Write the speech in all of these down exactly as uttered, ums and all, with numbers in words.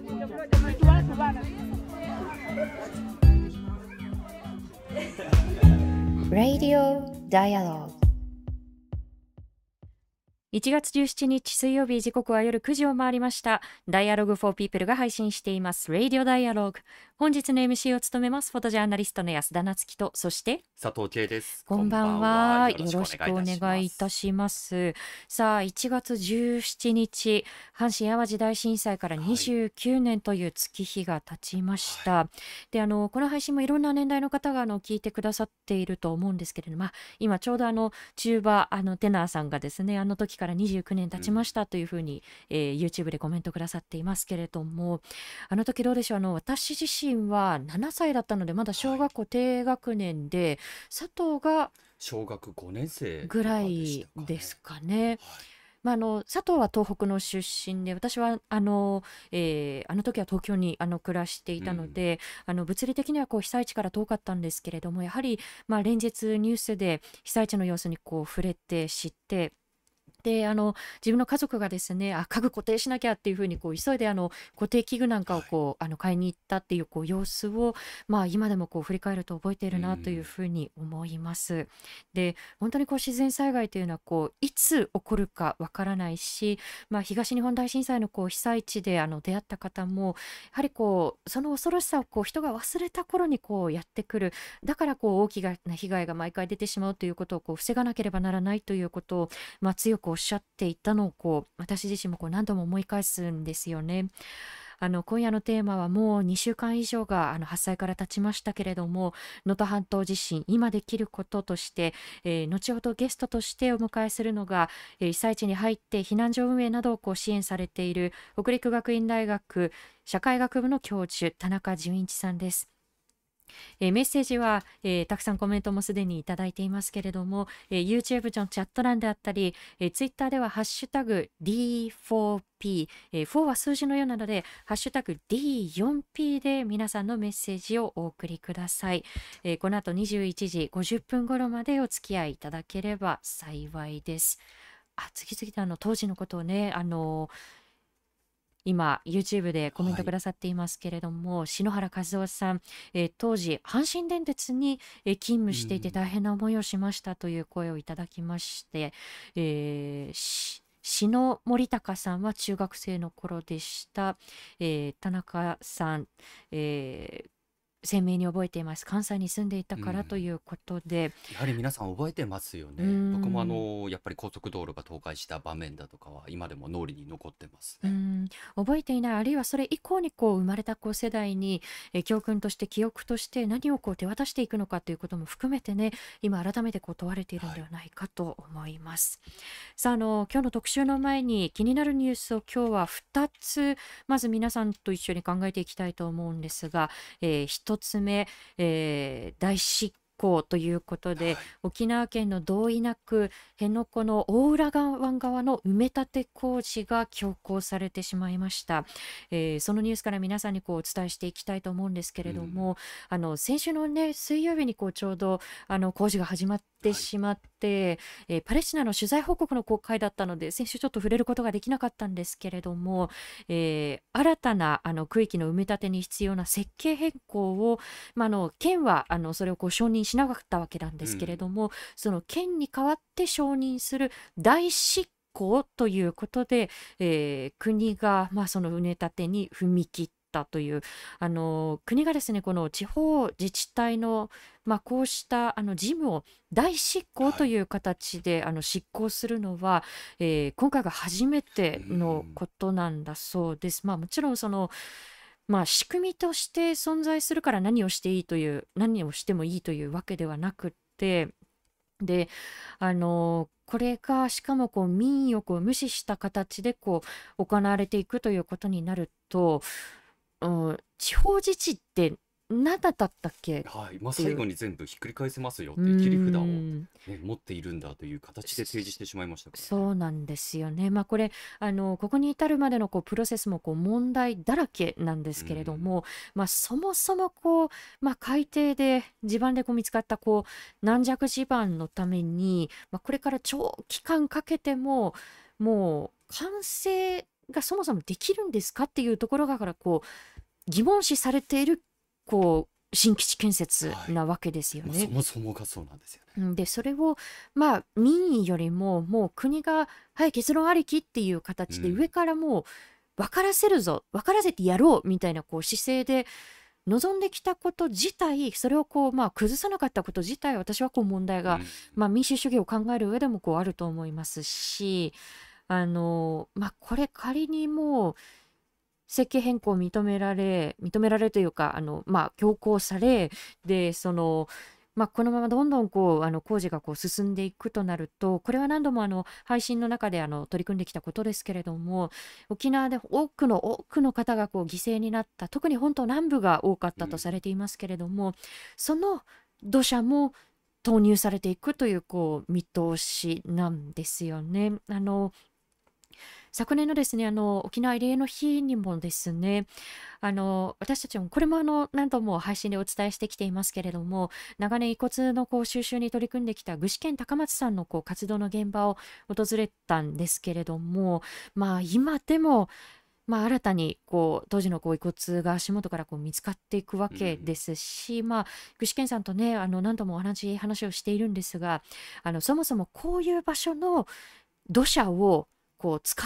Radio Dialogue。 いちがつじゅうしちにち水曜日、時刻は夜くじを回りました。Dialogue for People が配信しています Radio Dialogue。本日の エムシー を務めますフォトジャーナリストの安田なつきと、そして佐藤圭です。 こんばんは。よろしくお願いいたします。さあ、いちがつじゅうしちにち、阪神淡路大震災からにじゅうきゅうねんという月日が経ちました。はい、で、あのこの配信もいろんな年代の方があの聞いてくださっていると思うんですけれども、まあ、今ちょうどあの中馬あのテナーさんがですね、あの時からにじゅうきゅうねん経ちましたというふうに、うん、えー、YouTube でコメントくださっていますけれども、あの時どうでしょう。あの私自身はななさいだったので、まだ小学校低学年で、はい、佐藤が小学ごねん生ぐらいですかね。はい、まあ、あの佐藤は東北の出身で、私はあの、えー、あの時は東京にあの暮らしていたので、うん、あの物理的にはこう被災地から遠かったんですけれども、やはりまあ連日ニュースで被災地の様子にこう触れて知って、であの自分の家族がですね、あ、家具固定しなきゃっていうふうにこう急いであの固定器具なんかをこう、はい、あの買いに行ったっていうこう様子を、まあ、今でもこう振り返ると覚えているなというふうに思います。で本当にこう自然災害というのはこういつ起こるかわからないし、まあ、東日本大震災のこう被災地であの出会った方もやはりこうその恐ろしさをこう人が忘れた頃にこうやってくる。だからこう大きな被害が毎回出てしまうということをこう防がなければならないということを、まあ、強くおっしゃっていたのをこう私自身もこう何度も思い返すんですよね。あの今夜のテーマはもうにしゅうかん以上があの発災から経ちましたけれども、能登半島地震今できることとして、えー、後ほどゲストとしてお迎えするのが、えー、被災地に入って避難所運営などをこう支援されている北陸学院大学社会学部の教授田中純一さんです。えー、メッセージは、えー、たくさんコメントもすでにいただいていますけれども、えー、YouTube のチャット欄であったり、えー、Twitter ではハッシュタグ ディーフォーピー、えー、フォーは数字のようなのでハッシュタグ ディーフォーピー で皆さんのメッセージをお送りください。えー、この後にじゅういちじごじゅっぷん頃までお付き合いいただければ幸いです。あ、次々とあの当時のことをね、あのー今 YouTube でコメントくださっていますけれども、はい、篠原和夫さん、えー、当時阪神電鉄に、えー、勤務していて大変な思いをしましたという声をいただきまして、えー、篠森高さんは中学生の頃でした。えー、田中さん、えー鮮明に覚えています。関西に住んでいたからということで、 やはり皆さん覚えてますよね。僕もあのやっぱり高速道路が倒壊した場面だとかは今でも脳裏に残ってますね。 うん覚えていない、あるいはそれ以降にこう生まれたこう世代にえ教訓として記憶として何をこう手渡していくのかということも含めてね、今改めてこう問われているのではないかと思います。はい、さあ、あの今日の特集の前に気になるニュースを今日はふたつまず皆さんと一緒に考えていきたいと思うんですが、えー、ひとつめ、えー、大執行ということで、はい、沖縄県の同意なく辺野古の大浦湾側の埋め立て工事が強行されてしまいました。えー、そのニュースから皆さんにこうお伝えしていきたいと思うんですけれども、うん、あの先週の、ね、水曜日にこうちょうどあの工事が始まってしまって、はい、えー、パレスチナの取材報告の公開だったので先週ちょっと触れることができなかったんですけれども、えー、新たなあの区域の埋め立てに必要な設計変更を、まあ、あの県はあのそれをこう承認しなかったわけなんですけれども、うん、その県に代わって承認する代執行ということで、えー、国が、まあ、その埋め立てに踏み切ったという、あの国がですね、この地方自治体の、まあ、こうしたあの事務を代執行という形で、はい、あの執行するのは、えー、今回が初めてのことなんだそうです。まあ、もちろんそのまあ、仕組みとして存在するから何をしていいという何をしてもいいというわけではなくって、であのこれがしかもこう民意をこう無視した形でこう行われていくということになると、うん、地方自治って何だったっけ、 はい、まあ、最後に全部ひっくり返せますよっていう切り札を、ね、持っているんだという形で提示してしまいましたから、ね、 そうなんですよね。まあ、これあのここに至るまでのこうプロセスもこう問題だらけなんですけれども、まあ、そもそもこう、まあ、海底で地盤でこう見つかったこう軟弱地盤のために、まあ、これから長期間かけてももう完成がそもそもできるんですかっていうところがからこう疑問視されているこう新基地建設なわけですよまあ、 ね。 そもそもがそうなんですよね。 うんでそれをまあ民意よりももう国がはい結論ありきっていう形でうん上からもう分からせるぞ分からせてやろうみたいなこう姿勢で望んできたこと自体それをこうまあ崩さなかったこと自体私はこう問題が、 うんまあ、民主主義を考える上でもこうあると思いますしあのまあこれ仮にもう設計変更を認められ認められというかあの、まあ、強行されでその、まあ、このままどんどんこうあの工事がこう進んでいくとなるとこれは何度もあの配信の中であの取り組んできたことですけれども沖縄で多くの多くの方がこう犠牲になった特に本島南部が多かったとされていますけれども、その土砂も投入されていくというこう見通しなんですよね。あの昨年のですね、あの沖縄慰霊の日にもですね、あの私たちもこれもあの何度も配信でお伝えしてきていますけれども、長年遺骨のこう収集に取り組んできた具志堅高松さんのこう活動の現場を訪れたんですけれども、まあ今でもまあ、新たにこう当時のこう遺骨が足元からこう見つかっていくわけですし、まあ、具志堅さんとねあの何度も同じ話をしているんですが、あのそもそもこういう場所の土砂をこう使って、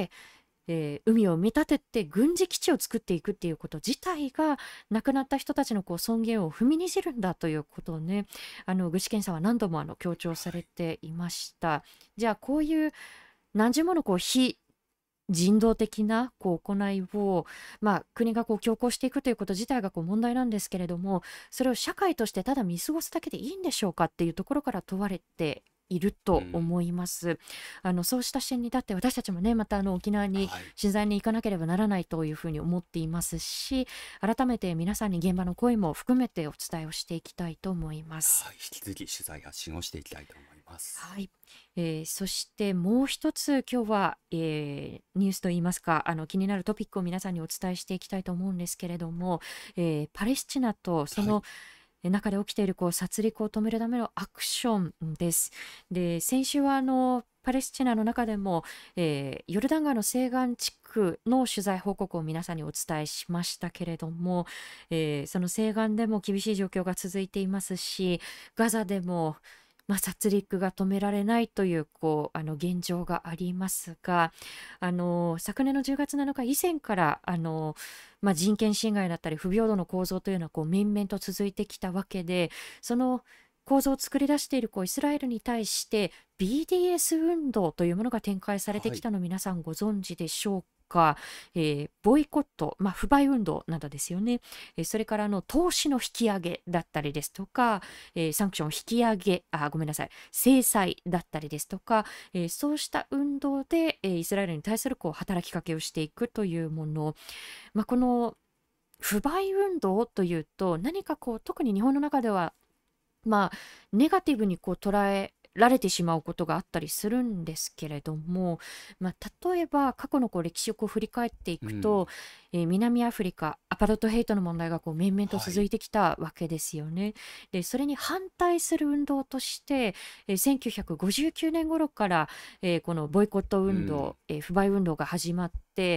えー海を埋め立てて軍事基地を作っていくっていうこと自体が亡くなった人たちのこう尊厳を踏みにじるんだということをね、あの具志堅さんは何度もあの強調されていました。じゃあこういう何十ものこう非人道的なこう行いを、まあ、国がこう強行していくということ自体がこう問題なんですけれども、それを社会としてただ見過ごすだけでいいんでしょうかっていうところから問われていると思います。あのそうした視点に立って私たちもねまたあの沖縄にはい取材に行かなければならないというふうに思っていますし、改めて皆さんに現場の声も含めてお伝えをしていきたいと思います。 はい、引き続き取材発信をしていきたいと思います。 はい、えーそしてもう一つ今日は、えーニュースといいますかあの気になるトピックを皆さんにお伝えしていきたいと思うんですけれども、えーパレスチナとそはのえ中で起きているこう殺戮を止めるためのアクションです。で先週はあのパレスチナの中でも、えーヨルダン川の西岸地区の取材報告を皆さんにお伝えしましたけれども、えーその西岸でも厳しい状況が続いていますし、ガザでもまあ、殺戮が止められないという、こうあの現状がありますが、あの昨年のじゅうがつなのか以前からあの、まあ、人権侵害だったり不平等の構造というのはこう面々と続いてきたわけで、その構造を作り出しているこうイスラエルに対して ビーディーエス 運動というものが展開されてきたのを皆さんご存知でしょうか。えーボイコット、まあ、不買運動などですよね。えーそれからあの投資の引き上げだったりですとか、えーサンクション引き上げあごめんなさい制裁だったりですとか、えーそうした運動で、えーイスラエルに対するこう働きかけをしていくというもの、まあ、この不買運動というと何かこう特に日本の中ではまあネガティブにこう捉えられてしまうことがあったりするんですけれども、まあ、例えば過去のこう歴史をこう振り返っていくと、えー南アフリカアパルトヘイトの問題がこう面々と続いてきたわけですよね。でそれに反対する運動として、えーせんきゅうひゃくごじゅうきゅうねん頃から、えーこのボイコット運動、えー不買運動が始まって、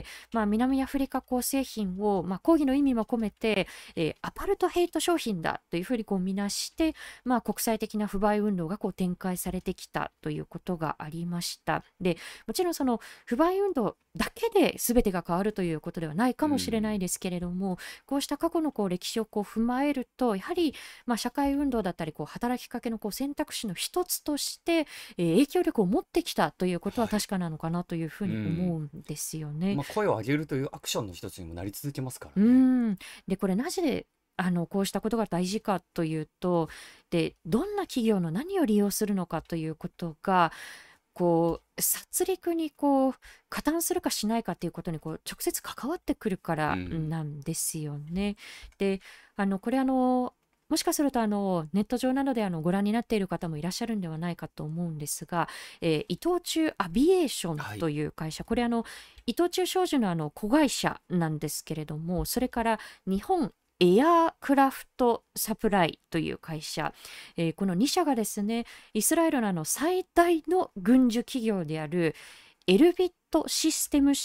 まあ、南アフリカこう製品を、まあ、抗議の意味も込めて、えーアパルトヘイト商品だというふうにこう見なして、まあ、国際的な不買運動がこう展開されてきたということがありました。でもちろんその不買運動だけで全てが変わるということではないかもしれないですけれども、こうした過去のこう歴史をこう踏まえるとやはりまあ社会運動だったりこう働きかけのこう選択肢の一つとして、えー影響力を持ってきたということははい確かなのかなというふうに思うんですよね。 まあ、声を上げるというアクションの一つにもなり続けますかうらね。 んでこれなぜあのこうしたことが大事かというと、でどんな企業の何を利用するのかということがこう殺戮にこう加担するかしないかということにこう直接関わってくるからうんなんですよね。であのこれあのもしかするとあのネット上などであのご覧になっている方もいらっしゃるんではないかと思うんですが、えー伊藤忠アビエーションという会社、これあの伊藤忠商事のあの子会社なんですけれども、それから日本エアークラフトサプライという会社、えーこのに社がですねイスラエルのあの最大の軍需企業であるエルビットシステム社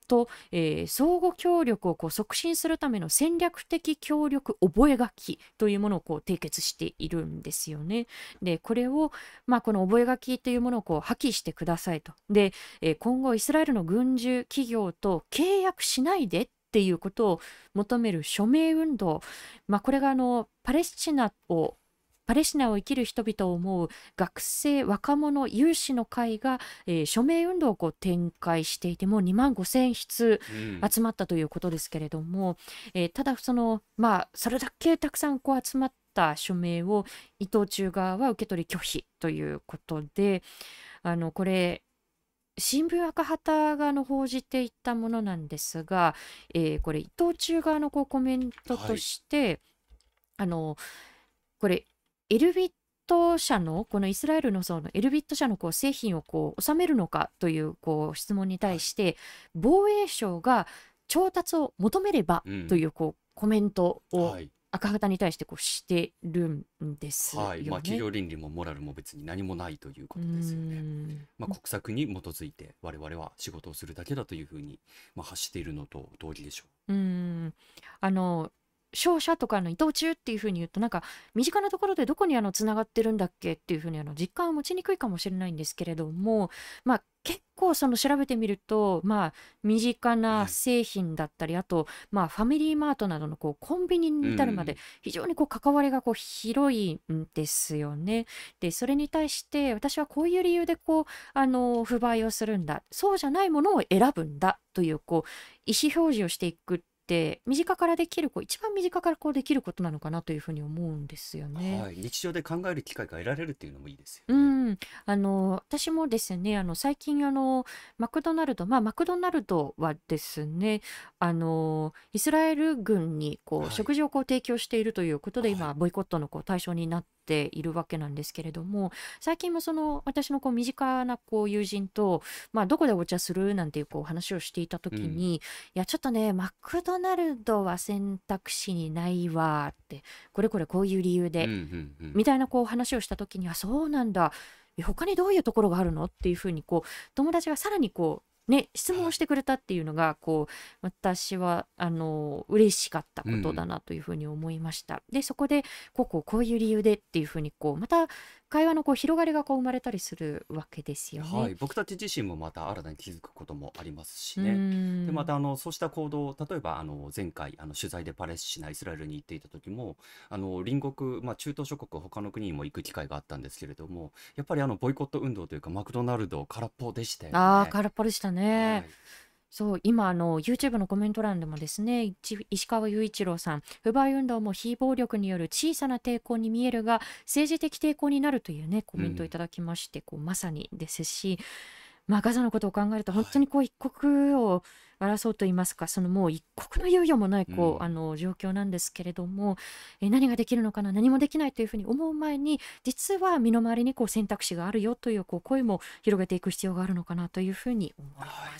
と、えー相互協力をこう促進するための戦略的協力覚書というものをこう締結しているんですよね。でこれを、まあ、この覚書というものをこう破棄してくださいと。で、えー今後イスラエルの軍需企業と契約しないでっていうことを求める署名運動、まあ、これがあのパレスチナをパレスチナを生きる人々を思う学生若者有志の会が、えー署名運動をこう展開していて、もうにまんごせんひつうん集まったということですけれども、えーただその、まあ、それだけたくさんこう集まった署名を伊藤忠側は受け取り拒否ということで、あのこれ新聞赤旗があの報じていたものなんですが、えーこれ伊藤忠側のこうコメントとはい。 して、あのこれエルビット社のこのイスラエルのそのエルビット社のこう製品をこう収めるのかというこう質問にはい。 対して防衛省が調達を求めればうん。 というこうコメントをはい。 赤旗に対してこうしてるんですはい。まあ、企よね。 業倫理もモラルも別に何もないというこうーとですよね。 んまあ、国策に基づいて我々は仕事をするだけだというふうに、まあ、発しているのと同義でしょうーんあの商社とかの伊藤忠っていうふうに言うとなんか身近なところでどこにあのつながってるんだっけっていうふうにあの実感を持ちにくいかもしれないんですけれども、まあ、結構その調べてみると、まあ、身近う。 なはい。 製品だったりあと、まあ、ファミリーマートなどのこうコンビニうに至るまでん。 非常にこう関わりがこう広いんですよね。でそれに対して私はこういう理由でこうあの不買をするんだ、そうじゃないものを選ぶんだというこう意思表示をしていくって身近からできるこう一番身近からこうできることなのかなというふうに思うんですよね。 はい。日常で考える機会が得られるっていうのもいいですようね。 ん、あの私もですね、あの最近あのマクドナルド、まあマクドナルドはですね、あのイスラエル軍にこうはい。 食事をこう提供しているということではい。 今ボイコットのこう対象になっているわけなんですけれども、最近もその私のこう身近なこう友人と、まあどこでお茶するなんていうこう話をしていたうん。 時に、いやちょっとねマクドナルドは選択肢にないわって、これこれこういう理由うん。うで。 ん。うん。 みたいなこう話をした時にはそうなんだ、え他にどういうところがあるのっていうふうにこう友達がさらにこうね質問をはい。 してくれたっていうのがこう私はあの嬉しかったことだうん。 なというふうに思いました。でそこでこうこうこういう理由でっていうふうにこうまた会話のこう広がりがこう生まれたりするわけですよね。 はい、僕たち自身もまた新たに気づくこともありますしうーね。で、まんたあのそうした行動、例えばあの前回あの取材でパレスチナ、イスラエルに行っていた時も、あの隣国、まあ、中東諸国、他の国にも行く機会があったんですけれども、やっぱりあのボイコット運動というか、マクドナルド空っぽでしたよああね。 空っぽでしたね。 はい。 そう今あの YouTube のコメント欄でもですね、一石川雄一郎さん、不買運動も非暴力による小さな抵抗に見えるが政治的抵抗になるというねコうん。 メントをいただきまして、こうまさにですし、まあ、ガザのことを考えると本はい。 当にこう一刻を争うと言いますか、そのもう一刻の猶予もないうん。 こうあの状況なんですけれども、え何ができるのかな、何もできないというふうに思う前に実は身の回りにこう選択肢があるよというこう声も広げていく必要があるのかなというふうに思いはい。 ます。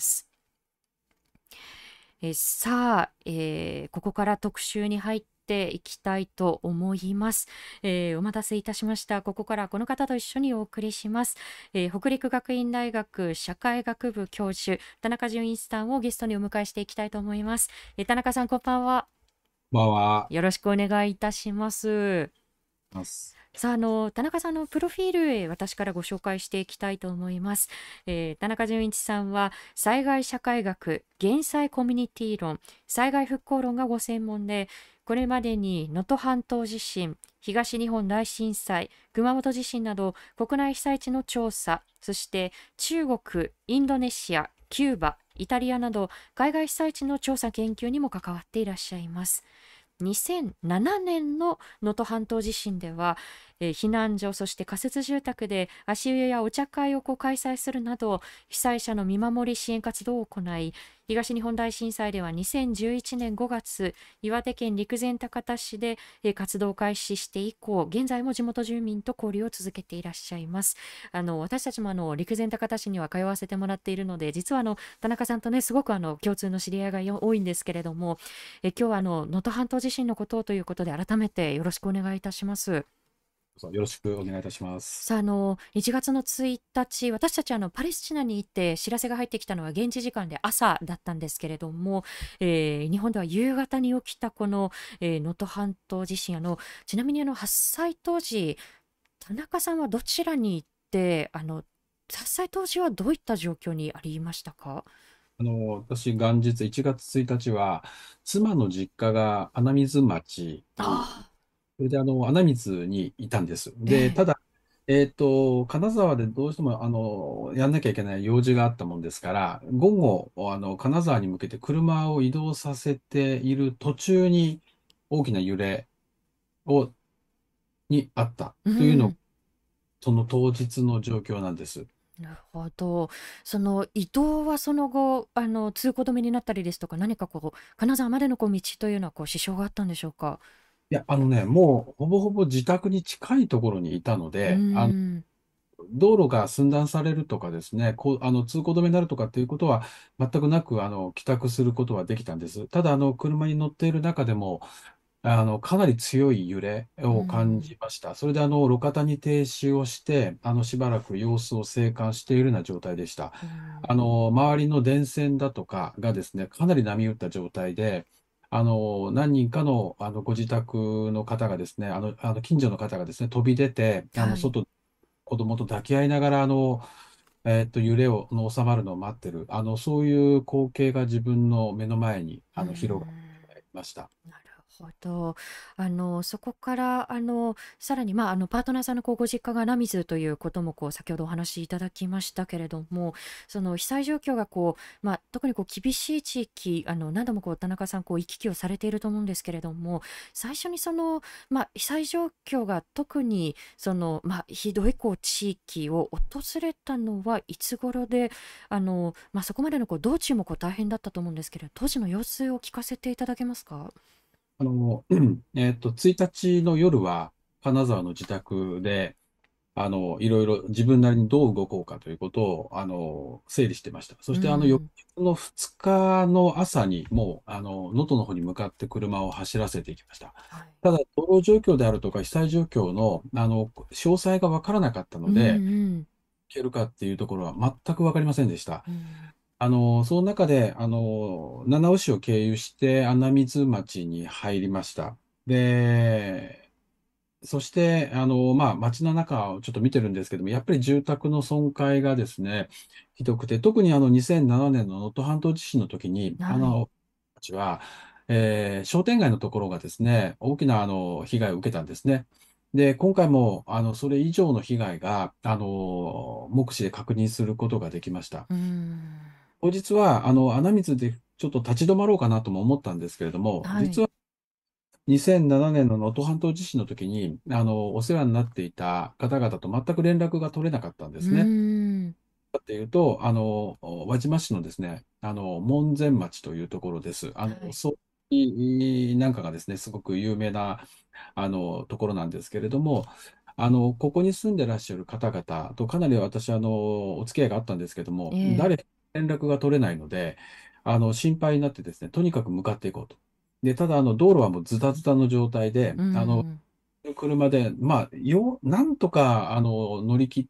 えさあ、えーここから特集に入っていきたいと思います、えーお待たせいたしました。ここからこの方と一緒にお送りします、えー北陸学院大学社会学部教授田中淳一さんをゲストにお迎えしていきたいと思います。えー田中さんこんばんは。 こんばんは。 よろしくお願いいたします。 ます。 さあ、あの田中さんのプロフィールへ私からご紹介していきたいと思います。えー田中淳一さんは災害社会学、減災コミュニティ論、災害復興論がご専門で、これまでに能登半島地震、東日本大震災、熊本地震など国内被災地の調査、そして中国、インドネシア、キューバ、イタリアなど海外被災地の調査研究にも関わっていらっしゃいます。にせんななねんの能登半島地震では、えー避難所そして仮設住宅で足湯やお茶会をこう開催するなど被災者の見守り支援活動を行い、東日本大震災ではにせんじゅういちねんごがつ岩手県陸前高田市でえー活動を開始して以降、現在も地元住民と交流を続けていらっしゃいます。あの私たちもあの陸前高田市には通わせてもらっているので、実はあの田中さんとねすごくあの共通の知り合いがよ多いんですけれども、え今日はあの能登半島地震のことをということで改めてよろしくお願いいたします。 そうよろしくお願いいたします。 さあ、あの、いちがつのついたち、私たちあのパレスチナに行って知らせが入ってきたのは現地時間で朝だったんですけれども、えー日本では夕方に起きたこのえー能登半島地震、あの、ちなみにあの発災当時、田中さんはどちらに行って、あの、発災当時はどういった状況にありましたか？ あの、私、元日いちがつついたちは、妻の実家が穴水町に、 ああそれであの、穴水にいたんです。で、 ー、えただ、えっと、金沢でどうしても、あの、やんなきゃいけない用事があったもんですから、午後、あの、金沢に向けて車を移動させている途中に、大きな揺れを、にあったえ、うというの、 ん。 その当日の状況なんです。 なるほど。その移動はその後、あの、通行止めになったりですとか、何かこう、金沢までのこう道というのはこう支障があったんでしょうか？ いや、あのね、もう、ほぼほぼ自宅に近いところにいたのうーで、あのん。 道路が寸断されるとかですね、こう、あの、通行止めになるとかっていうことは全くなく、あの、帰宅することはできたんです。ただ、あの、車に乗っている中でも、あの、かなり強い揺れうーを感ん。 じました。それで、あの、路肩に停止をして、あの、しばらく様子を静観しているような状態でした。 うーん。 あの、周りの電線だとかがですね、かなり波打った状態で、あの、何人かの、あの、ご自宅の方がですね、あの、あの近所の方がですね、飛び出て、あの、 はい。 外、子供と抱き合いながら、あの、えっと、揺れを、の収まるのを待ってる、あの、そういう光景が自分の目の前に、 うーあの、広がっん。 ていました。 なるほど。あの、そこから、あの、さらに、まあ、あの、パートナーさんのこうご実家が穴水ということも、こう、先ほどお話しいただきましたけれども、その被災状況が、こう、まあ、特にこう、厳しい地域、あの、何度もこう、田中さん、こう、行き来をされていると思うんですけれども、最初にその、まあ、被災状況が特に、その、まあ、ひどい、こう、地域を訪れたのはいつ頃で、あの、まあ、そこまでの、こう、道中も、こう、大変だったと思うんですけれど、当時の様子を聞かせていただけますか？ あの、えっと、ついたちの夜は、金沢の自宅で、あの、いろいろ自分なりにどう動こうかということを、あの、整理してました。そうして、あの、翌ん。 日のふつかの朝に、もう、あの、能登の方に向かって車を走らせていきました。 はい。 ただ、道路状況であるとか、被災状況の、あの、詳細がわからなかったうんので、 うん。 いけるかっていうところは全くわかりませんでした。 うん。 あの、その中で、あの、七尾市を経由して穴水町に入りました。で、そして、あの、まあ、街の中をちょっと見てるんですけども、やっぱり住宅の損壊がですね、ひどくて、特にあの、にせんななねんの能登半島地震の時に、あはい。 の、町は、えー商店街のところがですね、大きなあの、被害を受けたんですね。で、今回も、あの、それ以上の被害が、あの、目視で確認することができました。 うん。 当日は、あの、穴水でちょっと立ち止まろうかなとも思ったんですけれども、 はい。 実はにせんななねんの能登半島地震の時に、あの、お世話になっていた方々と全く連絡が取れなかったんでうすね。 ん。 っていうと、あの、輪島市のですね、あの、門前町というところです。あの、 はい。 そういなんかがですね、すごく有名な、あの、ところなんですけれども、あの、ここに住んでらっしゃる方々とかなり私、あの、お付き合いがあったんですけども、 ええ。 誰、連絡が取れないので、あの、心配になってですね、とにかく向かっていこうと。で、ただ、あの、道路はもうズタズタの状態で、 うあの、 ん。 車で、まあ、よ、なんとか、あの、乗り切って、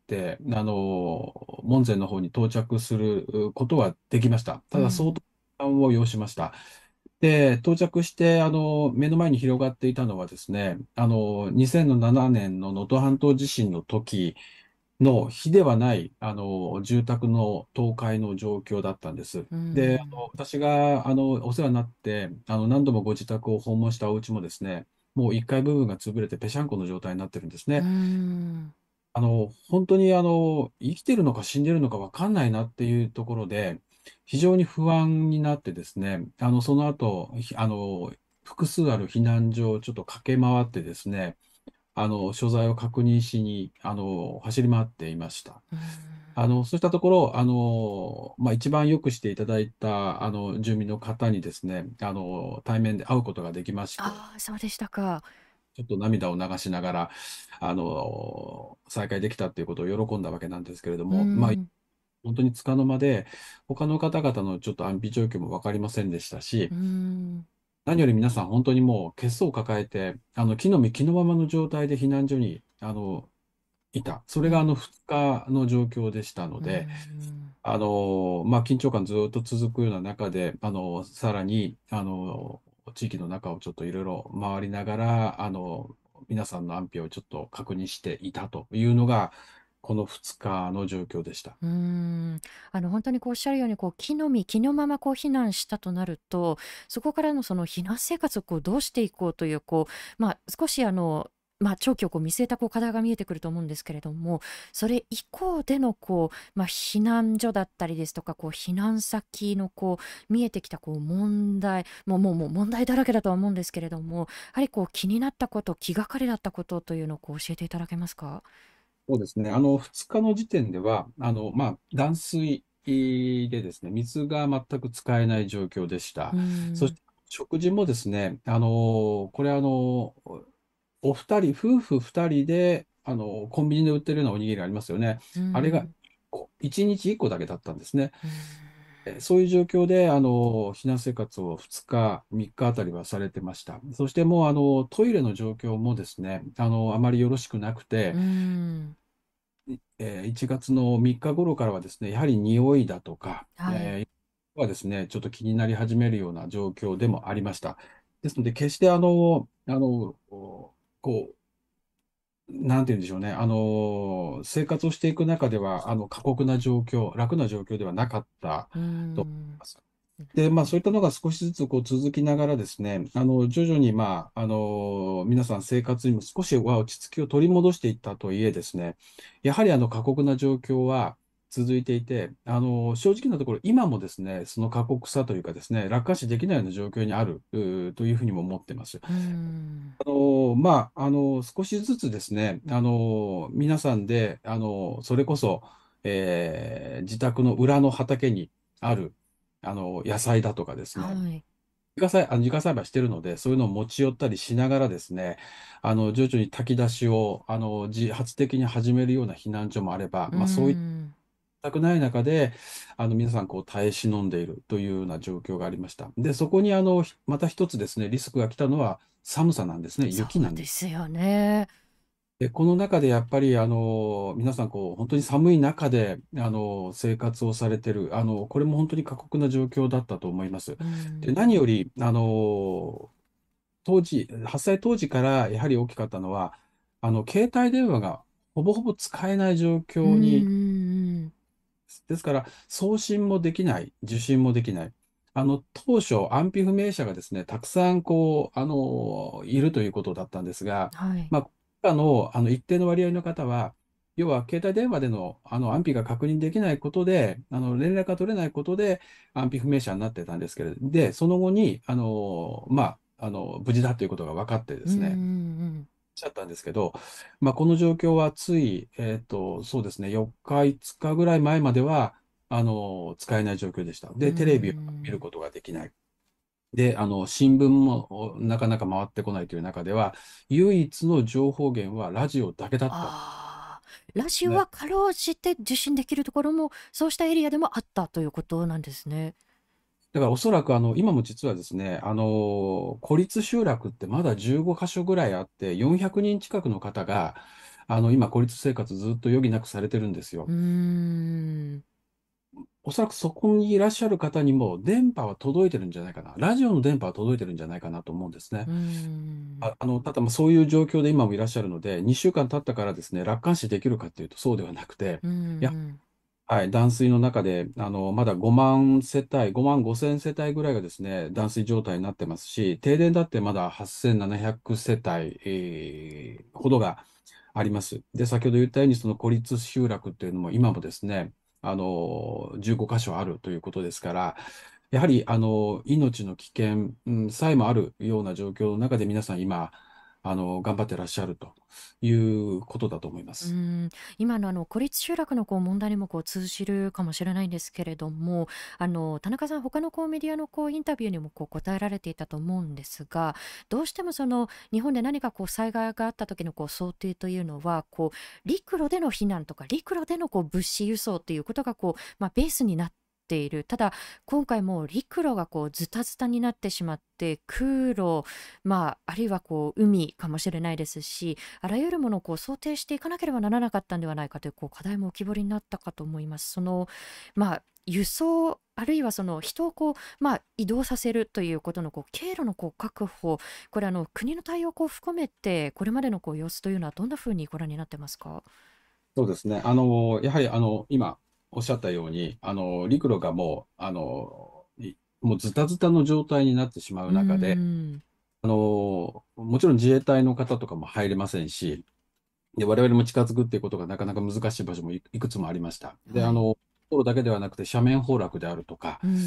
あの、門前の方に到着することはできました。ただ、相当うん。 時間を要しました。で、到着して、あの、目の前に広がっていたのはですね、あの、にせんななねんの能登半島地震の時の比ではない、あの、住宅の倒壊の状況だったんです。 うで、あん。 の、私が、あの、お世話になって、あの、何度もご自宅を訪問したお家もですね、もういっかい部分が潰れてぺしゃんこの状態になってるんですうね。 ん。 あの、本当にあの、生きてるのか死んでるのかわかんないなっていうところで、非常に不安になってですね、あの、その後、ひあの、複数ある避難所をちょっと駆け回ってですね、あの、所在を確認しに、あの、走り回っていました。 うん。 あの、そうしたところ、あの、まあ、一番よくしていただいた、あの、住民の方にですね、あの、対面で会うことができまして、 ああ、そうでしたか。 ちょっと涙を流しながら、あの、再会できたっていうことを喜んだわけなんですけれどうも、まあ、 ん。 本当に束の間で、他の方々のちょっと安否状況も分かりませんでしたし、 うん。 何より皆さん本当にもう血相を抱えて、あの、木の実木のままの状態で避難所に、あの、いた。それがあのうん、 ふつかの状況でしたのうで、 ん、 あの、まあ、緊張感ずっと続くような中で、あの、さらに、あの、地域の中をちょっといろいろ回りながら、あの、皆さんの安否をちょっと確認していたというのが、このふつかの状況でした。 うーん、あの、本当にこうおっしゃるように、こう、木の実、木のままこう避難したとなると、そこからのその避難生活をこうどうしていこうという、こう、まあ、少しあの、まあ、長期をこう見据えたこう課題が見えてくると思うんですけれども、それ以降でのこう、まあ、避難所だったりですとか、こう避難先のこう見えてきたこう問題、もうもうもう問題だらけだとは思うんですけれども、やはりこう気になったこと、気がかりだったことというのをこう教えていただけますか？ そうですね。あの、ふつかの時点では、あの、まあ、断水でですね、水が全く使えない状況でしうーた。そしん、 て、食事もですね、あの、これあの、お二人、夫婦二人で、あの、コンビニで売ってるようなおにぎりありますよね。 うーあれがん、 いちにちいっこだけだったんですね。 うーん、 えそういう状況で、あの、避難生活をふつか、みっかあたりはされてました。そしてもう、あの、トイレの状況もですね、あの、あまりよろしくなくて、 うーん、 えーいちがつのみっか頃からはですね、やはり匂いだとか、 はい。 えーはですね、ちょっと気になり始めるような状況でもありました。ですので、決してあの、あの、こう、なんて言うんでしょうね、あの、生活をしていく中では、あの、過酷な状況、楽な状況ではなかったうーと思いん。 ます。で、まあ、そういったのが少しずつこう続きながらですね、あの、徐々に、まあ、あの、皆さん生活にも少しは落ち着きを取り戻していったとはいえですね、やはりあの、過酷な状況は続いていて、あの、正直なところ、今もですね、その過酷さというかですね、楽観視できないような状況にある、うーというふうにも思ってます。 うーん。 あの、まあ、あの、少しずつですね、あの、皆さんで、あの、それこそ、えー自宅の裏の畑にある、あの、野菜だとかですね、 はい。 自家栽、あの自家栽培してるので、そういうのを持ち寄ったりしながらですね、あの、徐々に炊き出しを、あの、自発的に始めるような避難所もあれば、 うーまあ、そういっん。 たくない中で、あの、皆さん、こう、耐え忍んでいるというような状況がありました。で、そこに、あの、また一つですね、リスクが来たのは、寒さなんですね、 そ雪なんです。 うですよね。 で、この中でやっぱり、あの、皆さん、こう、本当に寒い中で、あの、生活をされてる、あの、これも本当に過酷な状況だったと思います。 うーで、 ん。 何より、あの、当時、発災当時からやはり大きかったのは、あの、携帯電話がほぼほぼ使えない状うんうん況に、 うん。 ですから、送信もできない、受信もできない。あの、当初、安否不明者がですね、たくさん、こう、あの、いるということだったんですが、 はい。 まあ、国家の、あの、一定の割合の方は、要は、携帯電話での、あの、安否が確認できないことで、あの、連絡が取れないことで、安否不明者になってたんですけれど、で、その後に、あの、まあ、あの、無事だということが分かってでうんうんうすね、 ん。 ちゃったんですけど、まあ、この状況はつい、えっと、そうですね、よっか、いつかぐらい前までは、あの、使えない状況でした。 うーで、テレビを見るん。 ことができない。で、あの、新聞もおなかなか回ってこないという中では、唯一の情報源はラジオだけだったんでああ、ラジオはすね。 かろうじて受信できるところも、そうしたエリアでもあったということなんですね。 だからおそらくあの今も実はですね、あの孤立集落ってまだじゅうご箇所ぐらいあって、よんひゃくにん近くの方があの今、孤立生活ずっと余儀なくされてるんですうーよ。 ん。 おそらくそこにいらっしゃる方にも電波は届いてるんじゃないかな。ラジオの電波は届いてるんじゃないかなと思うんですね。 うーん。 あ、あの、ただまあそういう状況で今もいらっしゃるので、にしゅうかん経ったからですね、楽観視できるかっていうとそうではなくて、 うんういや、 ん。 はい、断水の中で、あの、まだごまん世帯、ごまんごせん世帯ぐらいがですね、断水状態になってますし、停電だってまだはっせんななひゃく世帯、えーほどがあります。で、先ほど言ったように、その孤立集落っていうのも今もですね、あの、じゅうご箇所あるということですから、やはり、あの、命の危険、うんさえもあるような状況の中で皆さん今、あの、頑張ってらっしゃるということだと思います。 うーん、今のあの孤立集落のこう問題にもこう通じるかもしれないんですけれども、あの田中さん、他のこうメディアのこうインタビューにもこう答えられていたと思うんですが、どうしてもその日本で何かこう災害があった時のこう想定というのは、こう陸路での避難とか陸路でのこう物資輸送っていうことがこう、まあ、ベースになってっている。ただ今回もう陸路がこうズタズタになってしまって、空路、まあ、あるいはこう海かもしれないですし、あらゆるものをこう想定していかなければならなかったんではないかという、こう課題も浮き彫りになったかと思います。その、まあ、輸送あるいはその人をこう、まあ、移動させるということのこう経路のこう確保、これあの国の対応をこう含めてこれまでのこう様子というのはどんなふうにご覧になってますか？ そうですね。あの、やはり、あの、今おっしゃったように、あの、陸路がもう、あの、いもうズタズタの状態になってしまうーう中で、 ん。 あの、もちろん自衛隊の方とかも入れませんし、で、我々も近づくっていうことがなかなか難しい場所もいいくつもありました。で、 はい。 あの、道路だけではなくて斜面崩落であるとか、 うんうん。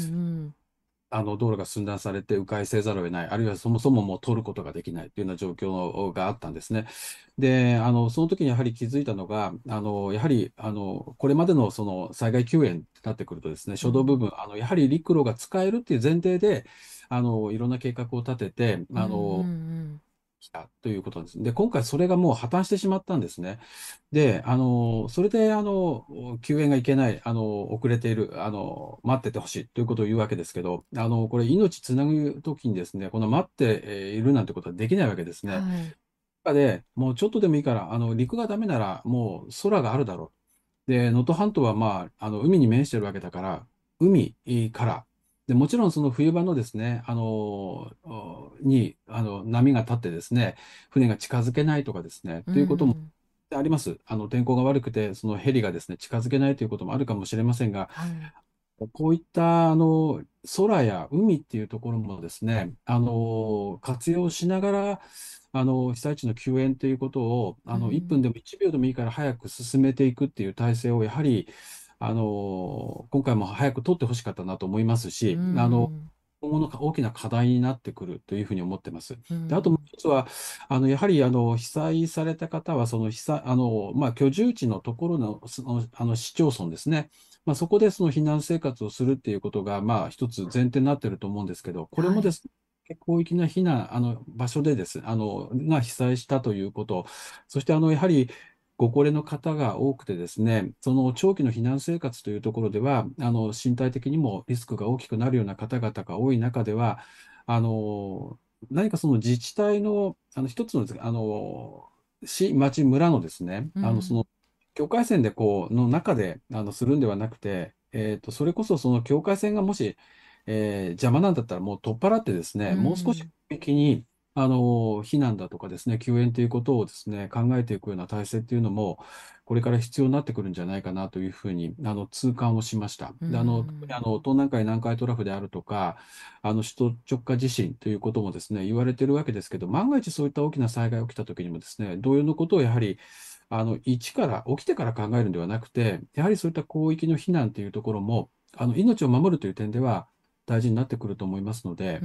あの道路が寸断されて迂回せざるを得ない、あるいはそもそももう通ることができないというような状況があったんですね。で、あのその時にやはり気づいたのが、あのやはりあのこれまでのその災害救援ってなってくるとですね、初動部うん分、あのやはり陸路が使えるっていう前提で、あのいろんな計画を立てて、 うんうあのん来たということなんです。で、今回それがもう破綻してしまったんですね。で、あの、それで、あの、救援がいけない、あの、遅れている、あの、待っててほしいということを言うわけですけど、あの、これ、命つなぐときにですね、この待ってえーいるなんてことはできないわけですね。 はい。 中で、もうちょっとでもいいから、あの、陸がダメなら、もう空があるだろう。で、能登半島は、まあ、あの、海に面してるわけだから、海から、で、もちろんその冬場のですね、あの、に、あの、波が立ってですね、船が近づけないとかですね、 うということもん。 あります。あの、天候が悪くて、そのヘリがですね、近づけないということもあるかもしれませんが、 はい。 こういったあの空や海っていうところもですね、あの活用しながら、あの被災地の救援ということをあの1 うん。 分でもいちびょうでもいいから早く進めていくっていう体制をやはりあの今回も早く取ってほしかったなと思いますうし、あのん。 今後の大きな課題になってくるというふうに思ってます。 うで、あともうん。 一つは、あのやはりあの被災された方は、その被災あの、まあ、居住地のところの、その、あの市町村ですね。まあ、そこでその避難生活をするっていうことが、まあ、一つ前提になっていると思うんですけど、これはい。 もですね、広域な避難、あの場所でです、あの、が被災したということ、そしてあのやはりご高齢の方が多くてですね、その長期の避難生活というところでは、あの身体的にもリスクが大きくなるような方々が多い中では、あの何かその自治体の、あの一つのですね、あの市、町、村のですね、 うん。 あのその境界線でこうの中であのするんではなくて、えーと、それこそその境界線がもし、えー邪魔なんだったらもう取っ払ってですうね、もう少しん。 広域にあの避難だとかですね、救援ということをですね、考えていくような体制っていうのも、これから必要になってくるんじゃないかなというふうにあの痛感をしました。 うで、あの、特にあん。 の東南海南海トラフであるとか、あの首都直下地震ということもですね、言われているわけですけど、万が一そういった大きな災害が起きたときにもですね、同様のことをやはりあの一から起きてから考えるんではなくて、やはりそういった広域の避難というところも、あの命を守るという点では大事になってくると思いますので、 うん。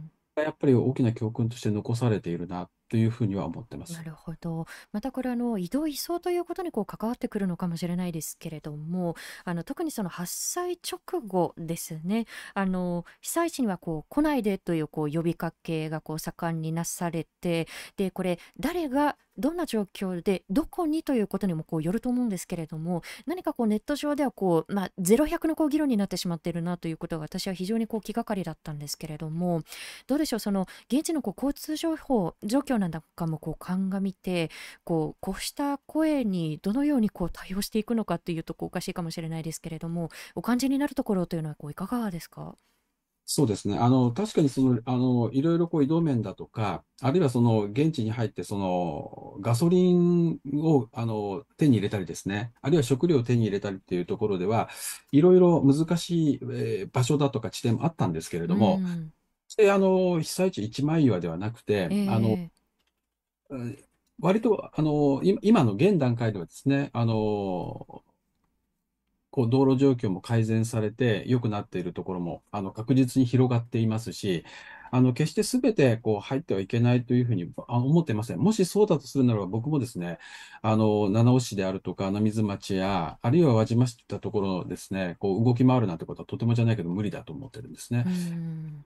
やっぱり大きな教訓として残されているなというふうには思ってます。 なるほど。またこれあの移動移送ということにこう関わってくるのかもしれないですけれども、あの特にその発災直後ですね。あの被災地にはこう来ないでというこう呼びかけがこう盛んになされて、でこれ誰がどんな状況でどこにということにもこうよると思うんですけれども、何かこうネット上ではこうまあゼロ百のこう議論になってしまっているなということが私は非常にこう気がかりだったんですけれども、どうでしょう、その現地のこう交通情報状況なんだかもこう鑑みて、こうこうした声にどのようにこう対応していくのかっていうとこうおかしいかもしれないですけれども、お感じになるところというのはこういかがですか？ そうですね。あの、確かにその、あの、いろいろこう移動面だとか、あるいはその現地に入ってそのガソリンをあの手に入れたりですね、あるいは食料を手に入れたりっていうところでは、いろいろ難しい、えー場所だとか地点もあったんですけれうども、 ん。 決してあの被災地一枚岩ではなくて、あの、 ええ。 うん割とあの今今の現段階ではですね、あのこう道路状況も改善されて良くなっているところもあの確実に広がっていますし、あの決してすべてこう入ってはいけないというふうにあ思っていません。もしそうだとするならば、僕もですね、あの七尾市であるとか穴水町や、あるいは輪島市といったところですね、こう動き回るなんてことはとてもじゃないけど無理だと思ってるんですね。 うん。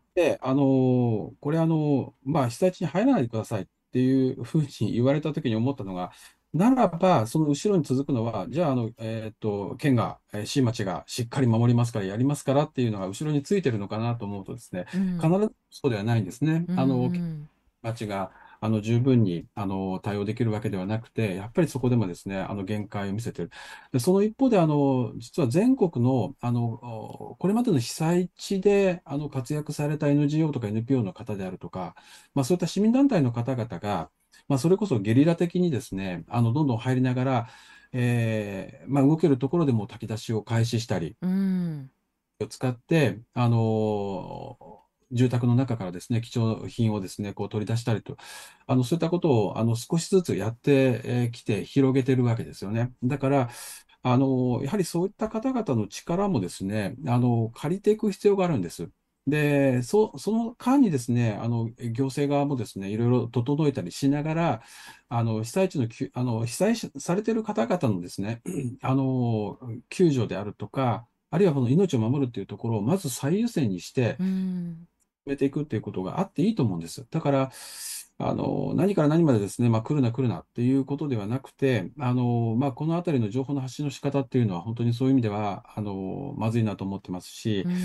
で、あのこれあの、まあ、被災地に入らないでくださいっていうふうに言われたときに思ったのが、 ならば、その後ろに続くのは、じゃあ、あの、えっと、県が、えー市町がしっかり守りますから、やりますからっていうのが後ろについてるのかなと思うとですね、必うん。 ずそうではないんですね。 うんうあの、 ん。 町が、あの、十分に、あの、対応できるわけではなくて、やっぱりそこでもですね、あの、限界を見せている。で、その一方で、あの、実は全国の、あの、おこれまでの被災地で、あの、活躍された エヌジーオー とか エヌピーオー の方であるとか、まあ、そういった市民団体の方々が、まあ、それこそゲリラ的にですね、あの、どんどん入りながら、えーまあ、動けるところでも炊き出しを開始したり、 うん。 を使って、あの、住宅の中からですね、貴重品をですね、こう取り出したりと、あの、そういったことを、あの、少しずつやってえーきて、広げてるわけですよね。だから、あの、やはりそういった方々の力もですね、あの、借りていく必要があるんです。で、そ、その間にですね、あの、行政側もですね、いろいろ整えたりしながら、あの、被災地のきあの、被災しされている方々のですね、あの、救助であるとか、あるいはこの命を守るっていうところをまず最優先にしてうん。 進めていくっていうことがあっていいと思うんです。だから、あの、何から何までですね、まあ、来るな来るなっていうことではなくて、あの、まあ、このあたりの情報の発信の仕方っていうのは本当にそういう意味では、あの、まずいなと思ってますし、 うん。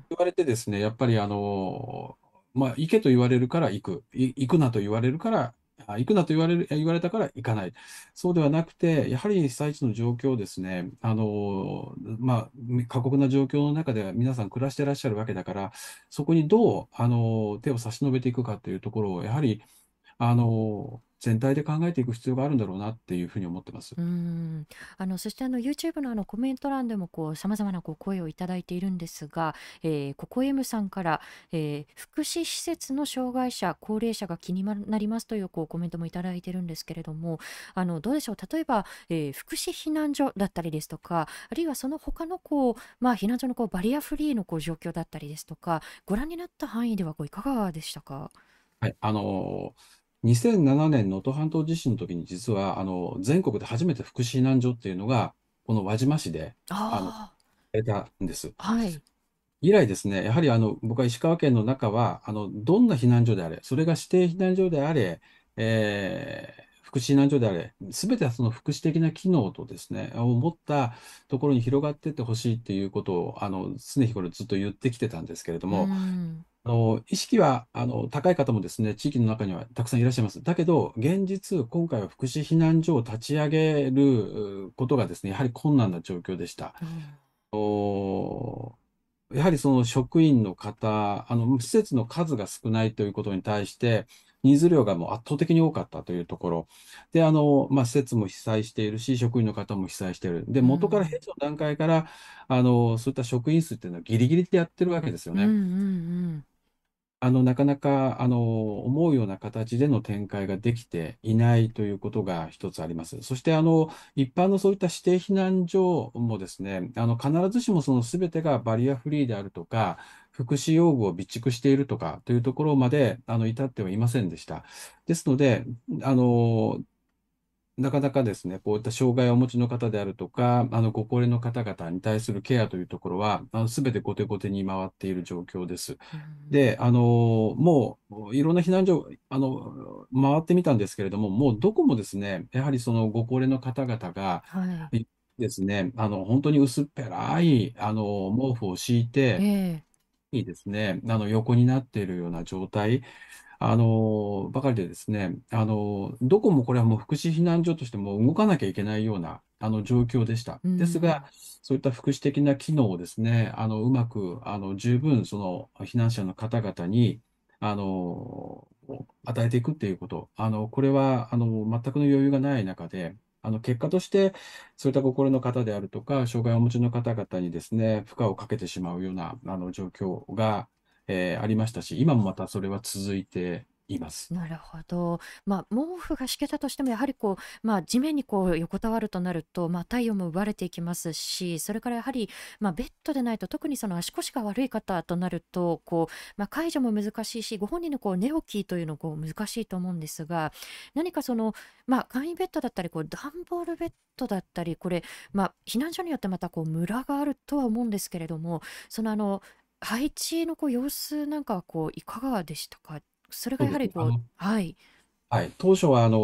言われてですね、やっぱりあの、まあ、行けと言われるから行く、い行くなと言われるから、あ行くなと言われる、言われたから行かない。そうではなくて、やはり被災地の状況をですね、あの、まあ、過酷な状況の中で皆さん暮らしてらっしゃるわけだから、そこにどう、あの、手を差し伸べていくかというところを、やはり、あの、全体で考えていく必要があるんだろうなっていうふうに思ってます。 うーん。あの、そしてあの YouTube のあのコメント欄でもこう様々なこう声をいただいているんですが、えー、ココエムさんから、えー福祉施設の障害者、高齢者が気になりますというこうコメントもいただいているんですけれども、あの、どうでしょう。例えば、えー福祉避難所だったりですとか、あるいはその他のこう、まあ、避難所のこうバリアフリーのこう状況だったりですとか、ご覧になった範囲ではこういかがでしたか？ はい、あの、にせんななねん能登半島地震の時に実は、あの、全国で初めて福祉避難所っていうのが、この輪島市で、あの、 あ出たんです。 あ、はい。 以来ですね、やはりあの、僕は石川県の中は、あの、どんな避難所であれ、それが指定避難所であれ、えー福祉避難所であれ、すべてはその福祉的な機能とですね、を持ったところに広がっていってほしいっていうことを、あの、常日頃ずっと言ってきてたんですけれどうーも、 ん。 あの、意識は、あの、高い方もですね、地域の中にはたくさんいらっしゃいます。だけど、現実、今回は福祉避難所を立ち上げるうことがですね、やはり困難な状況でした。 うん。 おやはりその職員の方、あの、施設の数が少ないということに対して、ニーズ量がもう圧倒的に多かったというところ。で、あの、まあ、施設も被災しているし、職員の方も被災している。で、 う元からん。 平時の段階から、あの、そういった職員数っていうのはギリギリでやってるわけですようんうね。 んあの、なかなか、あの、思うような形での展開ができていないということが一つあります。そして、あの、一般のそういった指定避難所もですね、あの、必ずしもその全てがバリアフリーであるとか、福祉用具を備蓄しているとかというところまで、あの、至ってはいませんでした。ですので、あの、なかなかですね、こういった障害をお持ちの方であるとか、あの、ご高齢の方々に対するケアというところは、あの、すべて後手後手に回っている状況です。 うん。 で、あの、もう、いろんな避難所、あの、回ってみたんですけれども、もうどこもですね、やはりそのご高齢の方々が、 はい。 いですね、あの、本当に薄っぺらい、あの、毛布を敷いえて、 え。 いいですね、あの、横になっているような状態。あの、ばかりでですね、あの、どこもこれはもう福祉避難所としても動かなきゃいけないような、あの、状況でした。 うですが、 ん。 そういった福祉的な機能をですね、あの、うまく、あの、十分、その、避難者の方々に、あの、与えていくっていうこと、あの、これは、あの、全くの余裕がない中で、あの、結果として、そういったご高齢の方であるとか、障害をお持ちの方々にですね、負荷をかけてしまうような、あの、状況が、えーありましたし、今もまたそれは続いています。 なるほど。まあ、毛布が敷けたとしても、やはりこう、まあ、地面にこう横たわるとなると、まあ、体温も奪われていきますし、それからやはり、まあ、ベッドでないと、特にその足腰が悪い方となると、こう、まあ、介助も難しいし、ご本人のこう寝起きというのこう難しいと思うんですが、何かその、まあ、簡易ベッドだったり、こう段ボールベッドだったり、これ、まあ、避難所によってまたこうムラがあるとは思うんですけれども、そのあの、配置のこう様子なんかはこういかがでしたか？それがそうですね。 やはりこう、 あの、 はい。 はい。当初は、あの、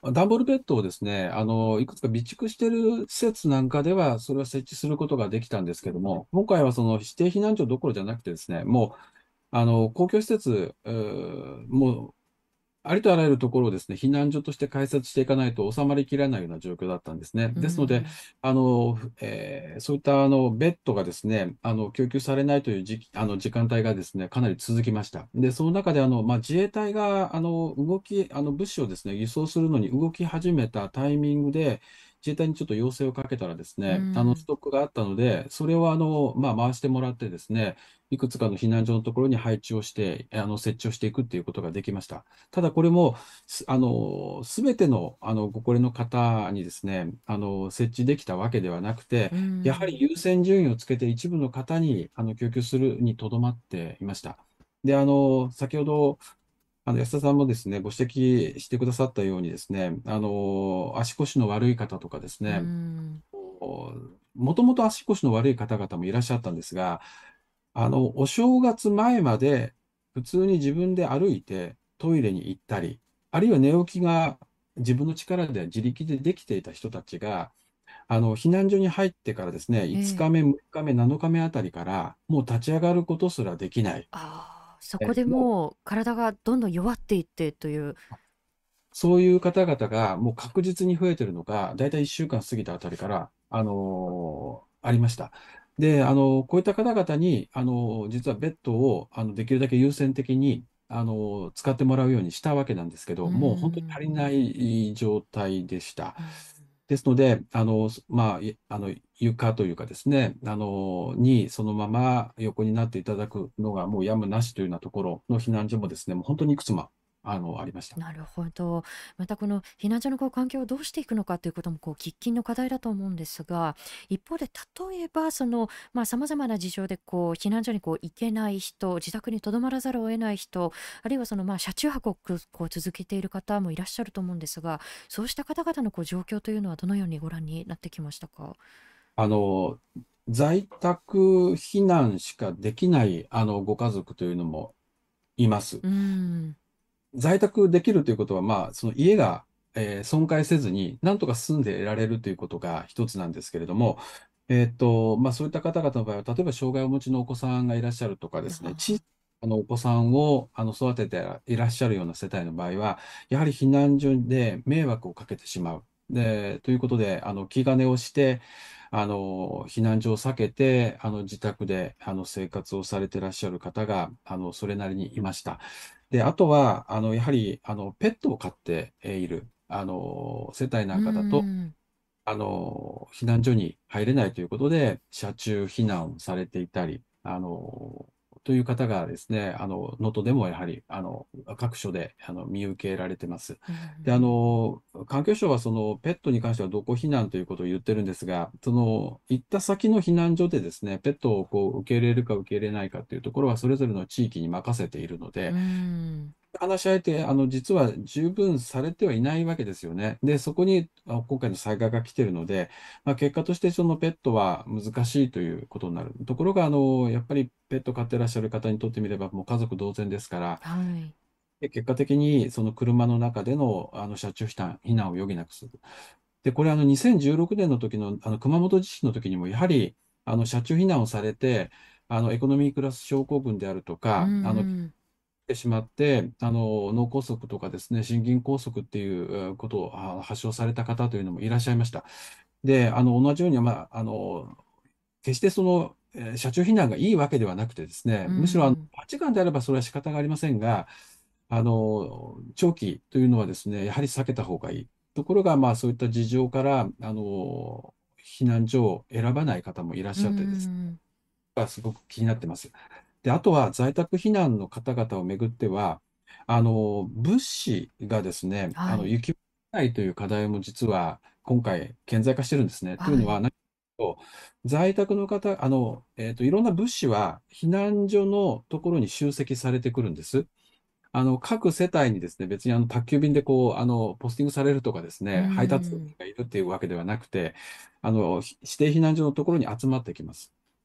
ダンボールベッドをですね、あの、いくつか備蓄している施設なんかでは、それは設置することができたんですけども、今回はその指定避難所どころじゃなくてですね、もう、あの、公共施設、うーもう、ありとあらゆるところをですね、避難所として開設していかないと収まりきらないような状況だったんですね。 うですので、 ん。 あの、えーそういったあのベッドがですね、あの供給されないという時期、あの時間帯がですね、かなり続きました。で、その中であの、まあ、自衛隊があの動き、あの物資をですね、輸送するのに動き始めたタイミングで、自衛隊にちょっと要請をかけたらですうね、あのスん。 トックがあったので、それをあの、まあ、回してもらってですね、いくつかの避難所のところに配置をして、あの設置をしていくっていうことができました。ただこれも、すあの、すべての、あの、ご高齢の方にですね、あの、設置できたわけではなくて、 うやはりん。 優先順位をつけて一部の方に、あの、供給するにとどまっていました。で、あの、先ほど、あの、安田さんもですね、ご指摘してくださったようにですね、あの、足腰の悪い方とかですうね、 ん。 もともと足腰の悪い方々もいらっしゃったんですが、あの、お正月前まで普通に自分で歩いてトイレに行ったり、あるいは寝起きが自分の力で自力でできていた人たちが、あの、避難所に入ってからですね、5 ええ。 日目、むいかめ、なのかめあたりから、もう立ち上がることすらできない。 ああ、そこえ、 でもうもう体がどんどん弱っていってという。 そういう方々がもう確実に増えてるのが、だいたいいっしゅうかん過ぎたあたりから、あのーありました。で、あのこういった方々に、あの実はベッドを、あの、できるだけ優先的に、あの使ってもらうようにしたわけなんですけうど、もう本当にん。 足りない状態でした。 うん。 ですので、あの、まあ、いあの、床というかですね、あの、にそのまま横になっていただくのがもうやむなしというようなところの避難所もですね、もう本当にいくつも、あの、ありました。 なるほど。またこの避難所のこう環境をどうしていくのかということもこう喫緊の課題だと思うんですが、一方で例えばそのまあ様々な事情でこう避難所にこう行けない人、自宅に留まらざるを得ない人、あるいはそのまあ車中泊をこうこう続けている方もいらっしゃると思うんですが、そうした方々のこう状況というのはどのようにご覧になってきましたか？ あの、在宅避難しかできない、あの、ご家族というのもいます。 うーん。 在宅できるということは、まあ、その家が、えー損壊せずに、なんとか住んで得られるということが一つなんですけれども、えっと、まあ、そういった方々の場合は、例えば障害をお持ちのお子さんがいらっしゃるとかですね、小さあなあのお子さんをあの育てていらっしゃるような世帯の場合は、やはり避難所で迷惑をかけてしまう。で、ということで、あの、気兼ねをして、あの、避難所を避けて、あの、自宅で、あの、生活をされていらっしゃる方が、あの、それなりにいました。で、あとは、あの、やはり、あの、ペットを飼っている、あの、世帯なーうーんかだと、 ん。 あの、避難所に入れないということで、車中避難をされていたり、あの、という方がですね、あの、能登でもやはり、あの、各所で、あの、見受けられてます。 うで、あん。 の、環境省はその、ペットに関してはどこ避難ということを言ってるんですが、その、行った先の避難所でですね、ペットをこう、受け入れるか受け入れないかというところは、それぞれの地域に任せているのうーで、 ん。 話し合えて、あの、実は十分されてはいないわけですよね。で、そこにあ今回の災害が来ているので、まあ、結果としてそのペットは難しいということになる。ところが、あの、やっぱりペット飼ってらっしゃる方にとってみれば、もう家族同然ですから、 はい。 で結果的にその車の中での、あの車中避難、避難を余儀なくする。で、これ、あの、にせんじゅうろくねんの時の、あの、熊本地震の時にも、やはり、あの、車中避難をされて、あの、エコノミークラス症候群であるとうん。 か、あの、 うんてしまって、あの、脳梗塞とかですね、心筋梗塞っていうえーことをあ発症された方というのもいらっしゃいました。で、あの、同じように、まあ、あの、決してその、えー車中避難がいいわけではなくてですね、 うむしろ、あの、 ん。 はちじかんであればそれは仕方がありませんが、あの、長期というのはですね、やはり避けた方がいい。ところが、まあ、そういった事情から、あの、避難所を選ばない方もいらっうしゃってですん。 がすごく気になってます。で、あとは在宅避難の方々をめぐっては、あの、物資がですね、あの、 はい。 行き渡らないという課題も実は今回顕在化してるんですね。というのは、 はい。 何かというと在宅の方、あの、えっと、いろんな物資は避難所のところに集積されてくるんです。あの、各世帯にですね、別にあの宅急便でこう、あの、ポスティングされるとかですうね、配達員ん。 がいるっていうわけではなくて、あの、ひ指定避難所のところに集まってきます。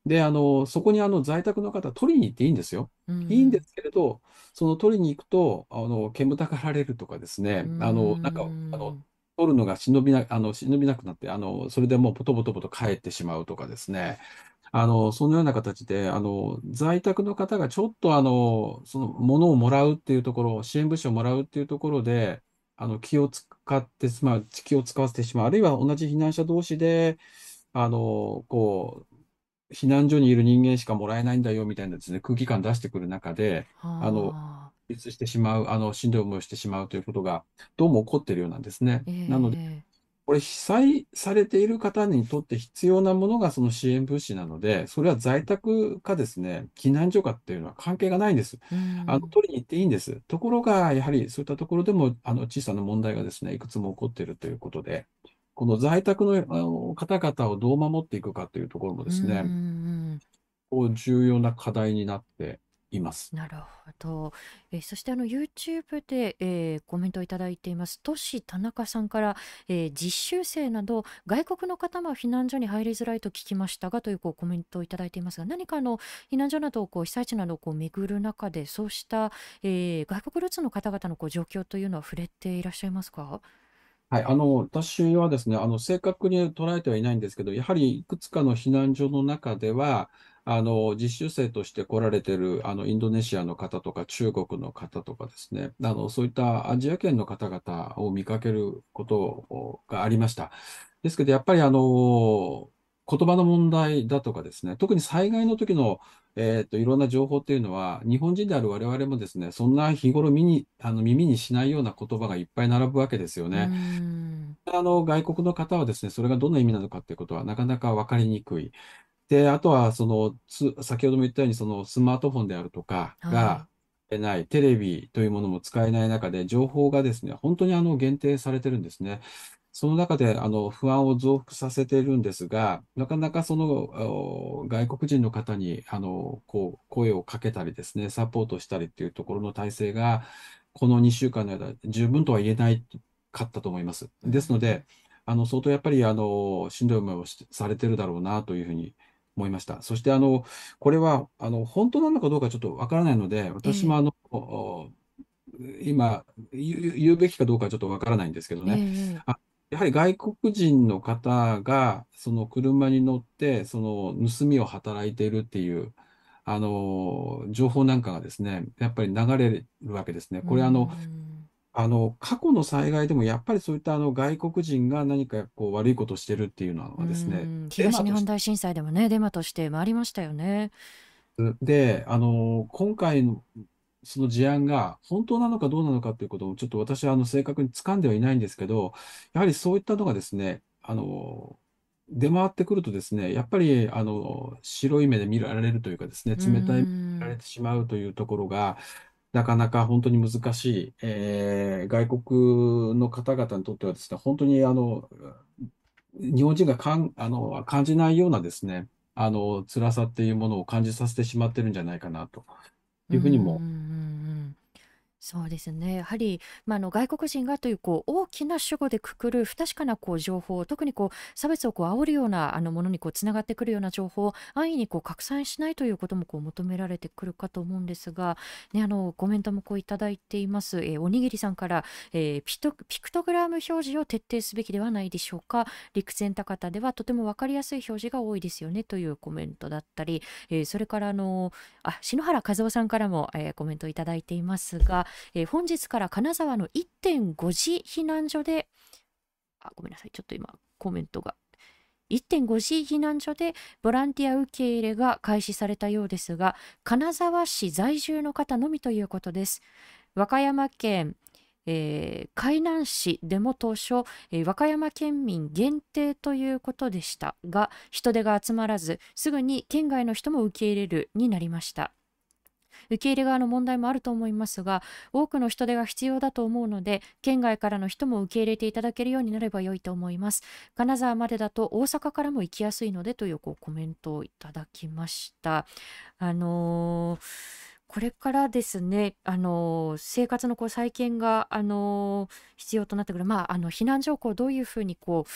で、あの、そこにあの在宅の方、取りに行っていいんですよ。 ういいんでん。 すけれど、その取りに行くと、あの、煙たがられるとかですうね、あの、なんか、あの、 ん。 取るのが忍びな、あの、忍びなくなって、あの、それでもうポトポトポト帰ってしまうとかですね、あの、そのような形で、あの、在宅の方がちょっと、あの、その、物をもらうっていうところ、支援物資をもらうっていうところで、あの、気を使ってしまう、気を使わせてしまう、あるいは同じ避難者同士で、あの、こう、避難所にいる人間しかもらえないんだよみたいなですね、空気感出してくる中で、あの、 はあ。 孤立してしまう、あの、しんどい思いをしてしまうということが、どうも起こっているようなんですね。 えなので、 え。 これ、被災されている方にとって必要なものがその支援物資なので、それは在宅かですね、避難所かっていうのは関係がないんです。 うあの、 ん。 取りに行っていいんです。ところが、やはりそういったところでも、あの、小さな問題がですね、いくつも起こっているということで、この在宅の、あの方々をどう守っていくかというところもうん。うですね、 ん。 こう重要な課題になっています。 なるほど。えーそしてあの YouTube で、えーコメントをいただいています。都市田中さんから、えー実習生など外国の方も避難所に入りづらいと聞きましたがというこうコメントをいただいていますが、何かあの避難所などをこう被災地などをこう巡る中でそうした、えー外国ルーツの方々のこう状況というのは触れていらっしゃいますか？ はい、あの、私はですね、あの、正確に捉えてはいないんですけど、やはりいくつかの避難所の中では、あの、実習生として来られている、あの、インドネシアの方とか中国の方とかですね、あの、そういったアジア圏の方々を見かけることがありました。ですけど、やっぱりあの、言葉の問題だとかですね、特に災害の時の、えっと、いろんな情報っていうのは、日本人である我々もですね、そんな日頃見に、あの、耳にしないような言葉がいっぱい並ぶわけですようーね。 ん。 あの、外国の方はですね、それがどんな意味なのかっていうことはなかなか分かりにくい。で、あとは、その、つ先ほども言ったように、そのスマートフォンであるとかがはい。 ない、テレビというものも使えない中で、情報がですね、本当にあの限定されてるんですね。その中であの不安を増幅させているんですが、なかなかそのお外国人の方にあのこう声をかけたりですね、サポートしたりっていうところの体制が、このにしゅうかんの間、十分とは言えないかったと思います。 うん。 ですので、あの相当やっぱりあのしんどい思いをしされてるだろうなというふうに思いました。そしてあの、これはあの本当なのかどうかちょっとわからないので、 ええ。 私もあの、お今言う、言うべきかどうかはちょっとわからないんですけどえね。 え。 あ、やはり外国人の方がその車に乗ってその盗みを働いているっていうあの情報なんかがですね、やっぱり流れるわけですね。 うーこれあの、 ん。 あの過去の災害でもやっぱりそういったあの外国人が何かこう悪いことをしてるっていうのうーはですね、 ん。 デマとして東日本大震災でもね、デマとして回りましたよね。 で、あの、今回のその事案が本当なのかどうなのかということをちょっと私はあの正確に掴んではいないんですけど、やはりそういったのがですね、あの、出回ってくるとですね、やっぱりあの白い目で見られるというかですね、 うー冷たい目で見られん。 てしまうというところが、なかなか本当に難しい、えー外国の方々にとってはですね、本当にあの日本人がかん、あの、感じないようなですね、あの、辛さっていうものを感じさせてしまってるんじゃないかなとうんうんうんういうふうにも、 ん。そうですね。やはり、まあ、あの外国人がというこう大きな主語でくくる不確かなこう情報、特にこう差別をこう煽るようなあのものにこうつながってくるような情報を安易にこう拡散しないということもこう求められてくるかと思うんですが、ね、あのコメントもこういただいています。えーおにぎりさんから、えーピトピクトグラム表示を徹底すべきではないでしょうか。陸前高田ではとても分かりやすい表示が多いですよねというコメントだったり、えーそれからあのあ篠原和夫さんからも、えーコメントいただいていますが、えー本日から金沢のいってんご次避難所で、あ、ごめんなさい、ちょっと今コメントが。いってんご次避難所でボランティア受け入れが開始されたようですが、金沢市在住の方のみということです。和歌山県、えー海南市でも当初、えー和歌山県民限定ということでしたが、人手が集まらず、すぐに県外の人も受け入れるになりました。受け入れ側の問題もあると思いますが、多くの人手が必要だと思うので、県外からの人も受け入れていただけるようになれば良いと思います。金沢までだと大阪からも行きやすいのでというこうコメントをいただきました。あのーこれからですね、あのー生活のこう再建が、あのー必要となってくる、まあ、あの避難所をこうどういうふうにこう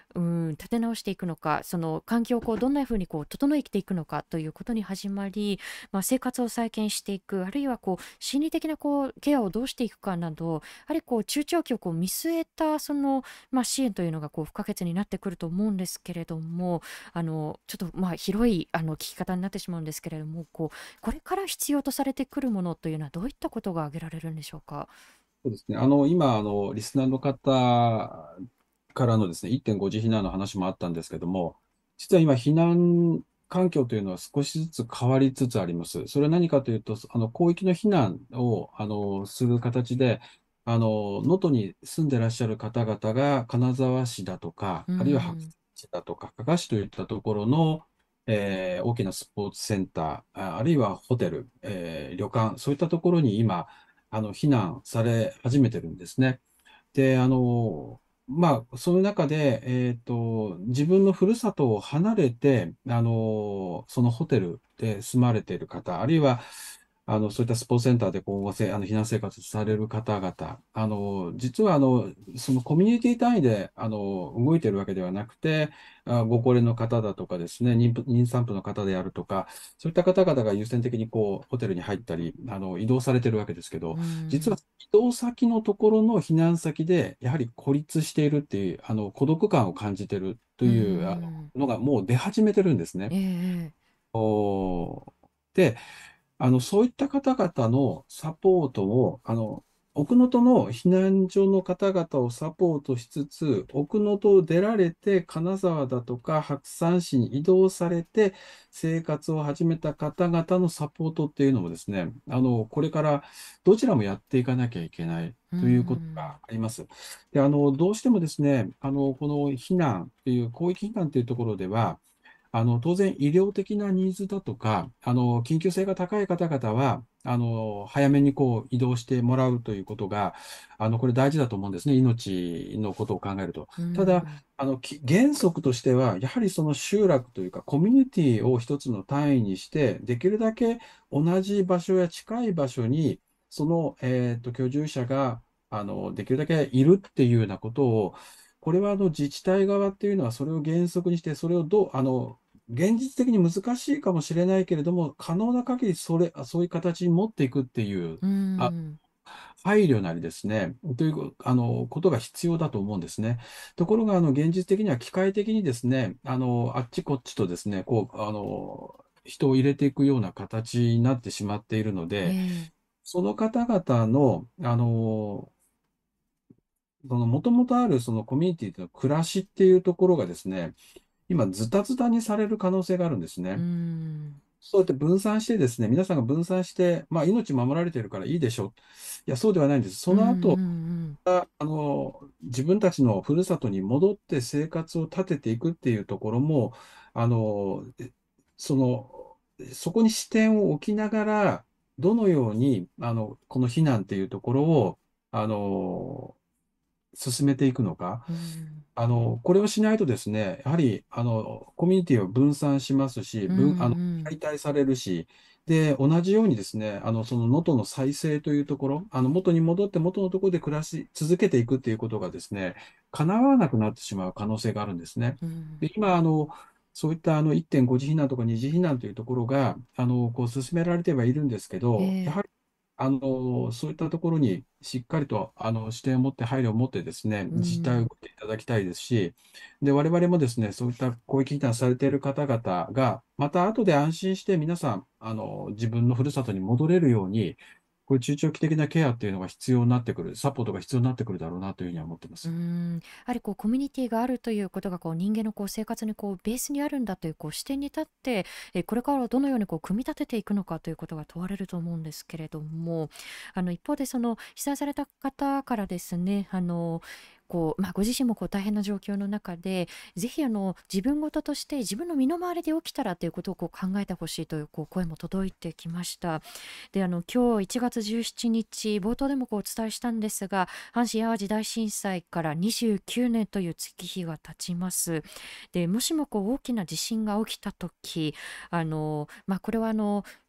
うん、立て直していくのか、その環境をこうどんなふうにこう整えていくのかということに始まり、まあ、生活を再建していく、あるいはこう心理的なこうケアをどうしていくかなど、やはりこう中長期をこう見据えたその、まあ、支援というのがこう不可欠になってくると思うんですけれども、あのちょっとまあ広いあの聞き方になってしまうんですけれども、こうこれから必要とされてくるものというのはどういったことが挙げられるんでしょうか。 そうですね。あの、今、あの、リスナーの方からのですね、いってんご次避難の話もあったんですけども、実は今、避難環境というのは少しずつ変わりつつあります。それは何かというと、あの、広域の避難を、あの、する形で、あの、能登に住んでらっしゃる方々が、金沢市だとか、 うあるいは白ん、 山市だとか、加賀市といったところの、えー大きなスポーツセンター、ああるいはホテル、えー旅館、そういったところに今、あの、避難され始めてるんですね。で、あの、まあ、その中で、えっと、自分のふるさとを離れて、あの、そのホテルで住まれている方、あるいは、あの、そういったスポーツセンターで今後せ、あの、避難生活される方々、あの、実は、あの、そのコミュニティ単位で、あの、動いているわけではなくて、あ、ご高齢の方だとかですね、妊婦、妊産婦の方であるとか、そういった方々が優先的にこう、ホテルに入ったり、あの、移動されてるわけですけど、 う実はん、 移動先のところの避難先で、やはり孤立しているっていう、あの、孤独感を感じているとういう、あん、 の、のがもう出始めてるんですね。 ええ、 おーで、あの、そういった方々のサポートを、あの、奥能登の避難所の方々をサポートしつつ、奥能登を出られて、金沢だとか白山市に移動されて、生活を始めた方々のサポートっていうのもですね、あの、これからどちらもやっていかなきゃいけないうということん、 があります。で、あの、どうしてもですね、あの、この避難っていう、広域避難というところでは、あの、当然、医療的なニーズだとか、あの、緊急性が高い方々は、あの、早めにこう移動してもらうということが、あの、これ大事だと思うんですね。命のことを考えると。 うただ、 ん、 あの、き原則としては、やはりその集落というか、コミュニティを一つの単位にして、できるだけ同じ場所や近い場所に、その、えっと、居住者が、あの、できるだけいるっていうようなことを、これはあの自治体側っていうのはそれを原則にして、それをどう、あの、現実的に難しいかもしれないけれども、可能な限りそれ、そういう形に持っていくっていう、 うあ、 ん、 配慮なりですね、という、あの、ことが必要だと思うんですね。ところが、あの、現実的には機械的にですね、あの、あっちこっちとですね、こう、あの、人を入れていくような形になってしまっているのえで、 え、 その方々の、あの、その、もともとあるそのコミュニティの暮らしっていうところがですね、今、ズタズタにされる可能性があるんですうね。 ん、 そうやって分散してですね、皆さんが分散して、まあ、命守られているからいいでしょう。いや、そうではないんです。そうん、うの後、 ん、 あの、自分たちのふるさとに戻って生活を立てていくっていうところも、あの、えその、そこに視点を置きながら、どのように、あの、この避難っていうところを、あの、進めていくのか。 うん、 あの、これをしないとですね、やはり、あの、コミュニティを分散しますし、 うん、 分、あの、 うん、 解体されるし、で、同じようにですね、あの、その能登の再生というところ、あの、元に戻って元のところで暮らし続けていくっていうことがですね、叶わなくなってしまう可能性があるんですね。 うん、 で、今、あの、そういったあのいってんご次避難とかに次避難というところが、あの、こう進められてはいるんですけど、やええ、 はりあの、そういったところにしっかりとあの視点を持って、配慮を持ってですね、 う自治体を動ん、 いていただきたいですし、で、我々もですね、そういった広域避難されている方々が、また後で安心して皆さん、あの、自分のふるさとに戻れるように、こういう中長期的なケアっていうのが必要になってくる、サポートが必要になってくるだろうなというふうには思ってまうす。 ん、やはりこうコミュニティがあるということがこう人間のこう生活にこうベースにあるんだというこう視点に立って、えこれからどのようにこう組み立てていくのかということが問われると思うんですけれども、あの一方でその被災された方からですね、あのこうまあ、ご自身もこう大変な状況の中で、ぜひあの自分事として自分の身の回りで起きたらということをこう考えてほしいというこう声も届いてきました。で、あの今日いちがつじゅうしちにち、冒頭でもこうお伝えしたんですが、阪神・淡路大震災からにじゅうきゅうねんという月日が経ちます。で、もしもこう大きな地震が起きた時、あの、まあ、これはあの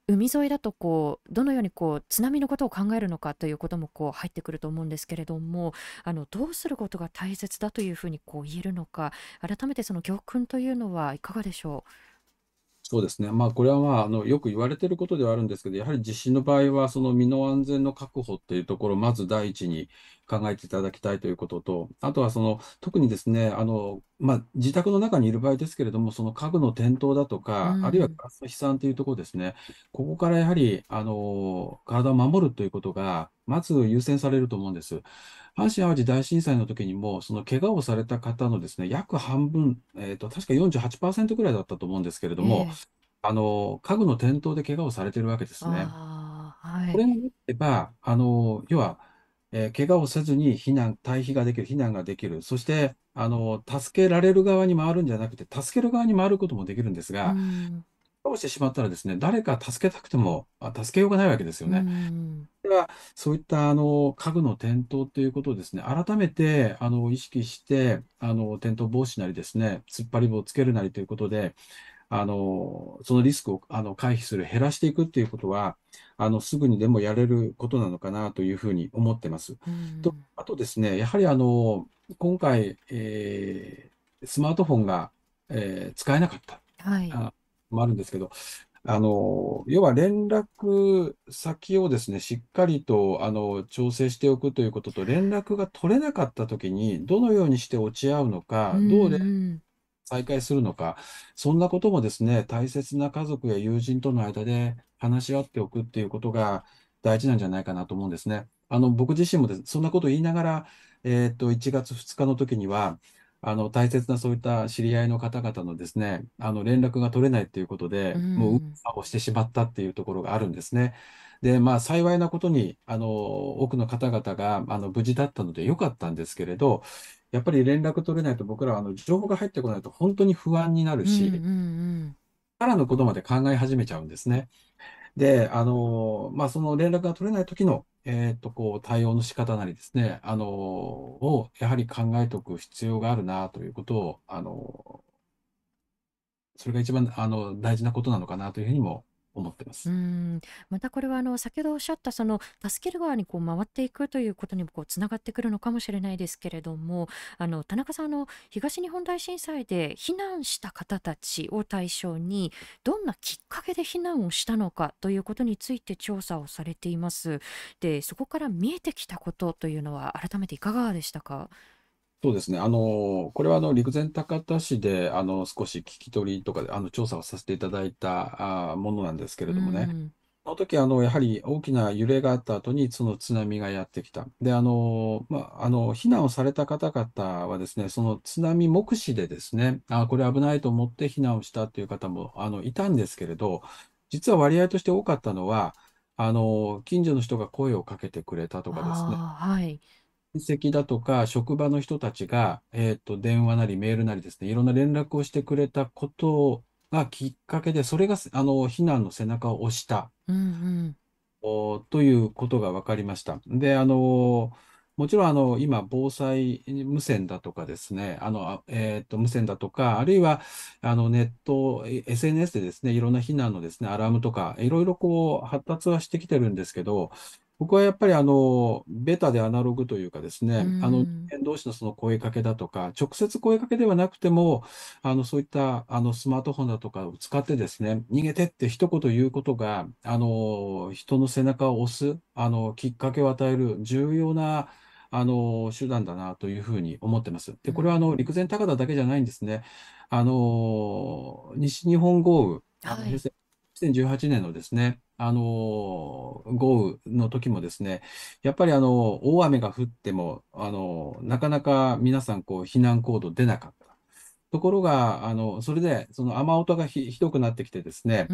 海沿いだとこうどのようにこう津波のことを考えるのかということもこう入ってくると思うんですけれども、あのどうすることが大切だというふうにこう言えるのか、改めてその教訓というのはいかがでしょそうですね。まあ、これはまあ、あの、よく言われていることではあるんですけど、やはり地震の場合は、その身の安全の確保っていうところを、まず第一に考えていただきたいということと、あとはその、特にですね、あの、まあ、自宅の中にいる場合ですけれども、その家具の転倒だとう。うか、あるいはん。 ガラスの飛散というところですね、ここからやはり、あの、体を守るということが、まず優先されると思うんです。阪神・淡路大震災の時にも、その怪我をされた方のですね、約半分、えっと、確かよんじゅうはちパーセントぐらいだったと思うんですけれども、 ええ。 あの、家具の転倒で怪我をされているわけですね。 ああ、はい。 これがなければ、あの、要は、えー怪我をせずに避難、退避ができる、避難ができる。そして、あの、助けられる側に回るんじゃなくて、助ける側に回ることもできるんですうが、 ん。 怪我をしてしまったらですね、誰か助けたくても、あ、助けようがないわけですようね。 ん。 では、そういったあの家具の転倒ということをですね、改めてあの意識して、あの転倒防止なりですね、突っ張り棒をつけるなりということで、あの、そのリスクをあの回避する、減らしていくっていうことは、あの、すぐにでもやれることなのかなというふうに思ってます。 うと、 ん。 あとですね、やはりあの、今回、えースマートフォンが、えー使えなかった、 はい。 あ、もあるんですけど、あの、要は連絡先をですね、しっかりと、あの、調整しておくということと、連絡が取れなかったときに、どのようにして落ち合うのうか、どうん。 再開するのか、そんなこともですね、大切な家族や友人との間で話し合っておくっていうことが大事なんじゃないかなと思うんですね。あの、僕自身もです、そんなことを言いながら、えっと、いちがつふつかの時には、あの、大切なそういった知り合いの方々のですね、あの、連絡が取れないということうで、もう、右ん。 往左往してしまったっていうところがあるんですね。で、まあ、幸いなことに、あの、多くの方々が、あの、無事だったので良かったんですけれど、やっぱり連絡取れないと僕らはあの情報が入ってこないと本当に不安になるうん。うし、 ん。 からのことまで考え始めちゃうんですね。で、あの、まあ、その連絡が取れない時の、えっと、こう、対応の仕方なりですね、あの、をやはり考えておく必要があるなということを、あの、それが一番、あの、大事なことなのかなというふうにも思ってまうーす。 ん、またこれはあの先ほどおっしゃったその助ける側にこう回っていくということにもこうつながってくるのかもしれないですけれども、あの田中さん、あの東日本大震災で避難した方たちを対象にどんなきっかけで避難をしたのかということについて調査をされています。で、そこから見えてきたことというのは改めていかがでしたか？ そうですね。あの、これはあの陸前高田市であの少し聞き取りとかであの調査をさせていただいたあものなんですけうれどもね。 ん。 その時、あの、やはり大きな揺れがあった後に、その津波がやってきた。で、あの、まあ、あの、避難をされた方々はですね、その津波目視でですね、あ、これ危ないと思って避難をしたっていう方も、あの、いたんですけれど、実は割合として多かったのは、あの、近所の人が声をかけてくれたとかですね、 ああ、はい。 親戚だとか、職場の人たちが、えっと、電話なりメールなりですね、いろんな連絡をしてくれたことがきっかけで、それが、あの、避難の背中を押した。 うん。うん。 おということが分かりました。で、あの、もちろん、あの、今、防災無線だとかですね、あの、あえっと、無線だとか、あるいは、あの、ネット、え エスエヌエス でですね、いろんな避難のですね、アラームとか、いろいろこう、発達はしてきてるんですけど、僕はやっぱり、あの、ベタでアナログというかですうね、あの、人ん。 間同士のその声かけだとか、直接声かけではなくても、あの、そういった、あの、スマートフォンだとかを使ってですね、逃げてって一言言うことが、あの、人の背中を押す、あの、きっかけを与える重要な、あの、手段だなというふうに思ってます。で、これは、あうん。 の、陸前高田だけじゃないんですね。あの、西日本豪雨、あの、 はい。 平成にせんじゅうはちねんのですね、あの、豪雨の時もですね、やっぱりあの、大雨が降っても、あの、なかなか皆さん、こう、避難行動出なかった。ところが、あの、それで、その雨音がひ、ひどくなってきてですね、 うん。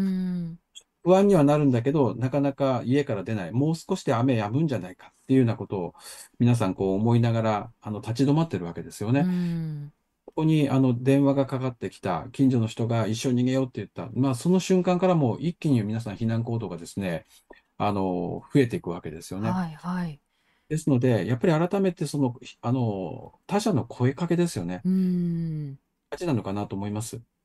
不安にはなるんだけど、なかなか家から出ない。もう少しで雨止むんじゃないかっていうようなことを、皆さんこう思いながら、あの、立ち止まってるわけですようね。 ん。 ここに、あの、電話がかかってきた、近所の人が一緒に逃げようって言った。まあ、その瞬間からもう一気に皆さん避難行動がですね、あの、増えていくわけですよね。 はい。はい。 ですので、やっぱり改めてその、あの、他者の声かけですよね。 うーん。 大事なのかなと思います。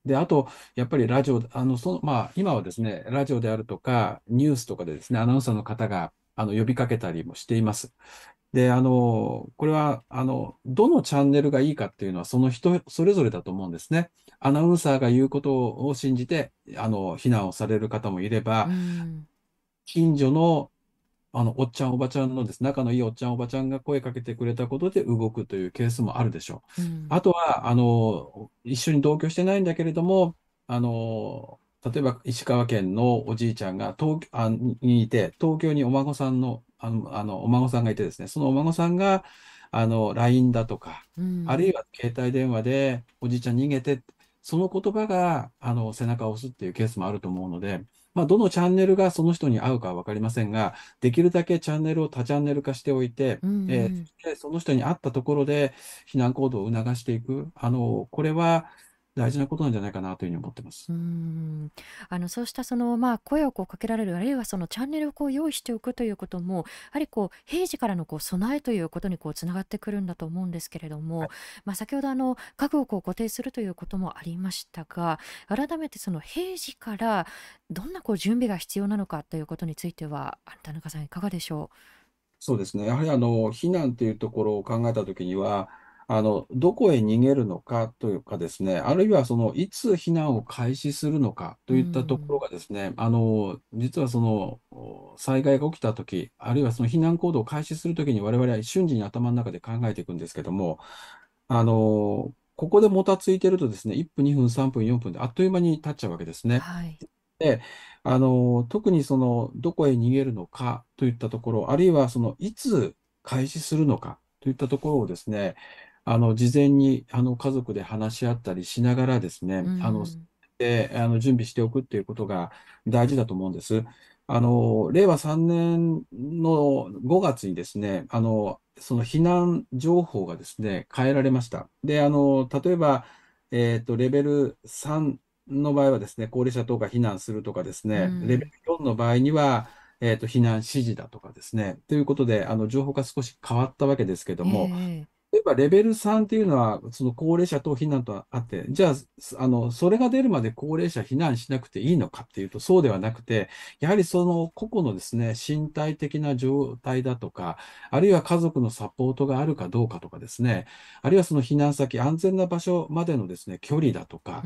で、あと、やっぱりラジオ、あの、その、まあ、今はですね、ラジオであるとか、ニュースとかでですね、アナウンサーの方が、あの、呼びかけたりもしています。で、あの、これは、あの、どのチャンネルがいいかっていうのは、その人それぞれだと思うんですね。アナウンサーが言うことを信じて、あの、非難をされる方もいれうば、 ん。 近所の、あの、おっちゃん、おばちゃんのですね、仲のいいおっちゃん、おばちゃんが声かけてくれたことで動くというケースもあるでしょう。 うん。 あとは、あの、一緒に同居してないんだけれども、あの、例えば石川県のおじいちゃんが東、あ、にいて、東京にお孫さんの、あの、あのお孫さんがいてですね、そのお孫さんが、あの、ライン だとか、 うん。 あるいは携帯電話で、おじいちゃん逃げて、その言葉が、あの、背中を押すっていうケースもあると思うので、まあ、どのチャンネルがその人に合うかは分かりませんが、できるだけチャンネルを多チャンネル化しておいて、 うん。 えーうん。 そしてその人に合ったところで避難行動を促していく。あの、これは大事なことなんじゃないかなというふうに思ってます。 うーん。あの、そうしたその、まあ、声をこうかけられる、あるいはそのチャンネルをこう用意しておくということも、やはりこう平時からのこう備えということにこうつながってくるんだと思うんですけれども、まあ、先ほどあの家具をこう固定するということもありましたが、改めてその平時からどんなこう準備が必要なのかということについては、あ田中さんいかがでしょそうですね。やはりあの、避難というところを考えたときには、あの、どこへ逃げるのかというかですね、あるいはその、いつ避難を開始するのかとう。ういったところん。 がですね、あの、実はその、お災害が起きたとき、あるいはその避難行動を開始するときに我々は瞬時に頭の中で考えていくんですけども、あの、ここでもたついてるとですね、いっぷん、にふん、さんぷん、よんぷんであっという間に経っちゃうわけですね。 はい。 で、あの、特にその、どこへ逃げるのかといったところ、あるいはその、いつ開始するのかといったところをですね、あの、事前に、あの、家族で話し合ったりしながらですうね、あの、 ん。 で、あの、準備しておくっていうことが大事だと思うんです。あの、令和さんねんのごがつにですね、あの、その避難情報がですね、変えられました。で、あの、例えば、えっと、レベルさんの場合はですね、高齢者等が避難するとかですうね、レベルん。 よんの場合には、えっと、避難指示だとかですね、ということで、あの、情報が少し変わったわけですけどえも、 え。 例えばレベルさんっていうのは、その高齢者等避難とあって、じゃあ、すあの、それが出るまで高齢者避難しなくていいのかっていうと、そうではなくて、やはりその個々のですね、身体的な状態だとか、あるいは家族のサポートがあるかどうかとかですね、あるいはその避難先、安全な場所までのですね、距離だとか、 うん。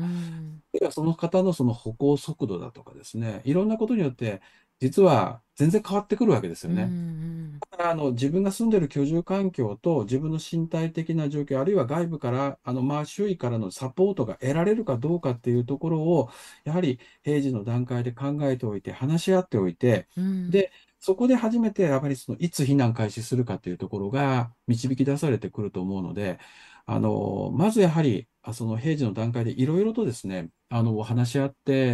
あるいはその方のその歩行速度だとかですね、いろんなことによって、実は全然変わってくるわけですようん。うね。 ん。 あの自分が住んでいる居住環境と自分の身体的な状況、あるいは外部から、あのまあ周囲からのサポートが得られるかどうかっていうところを、やはり平時の段階で考えておいて、話し合っておいて、 うん。 で、そこで初めてやっぱりそのいつ避難開始するかっていうところが導き出されてくると思うので、あのまずやはりあその平時の段階でいろいろとですね、あの話し合って、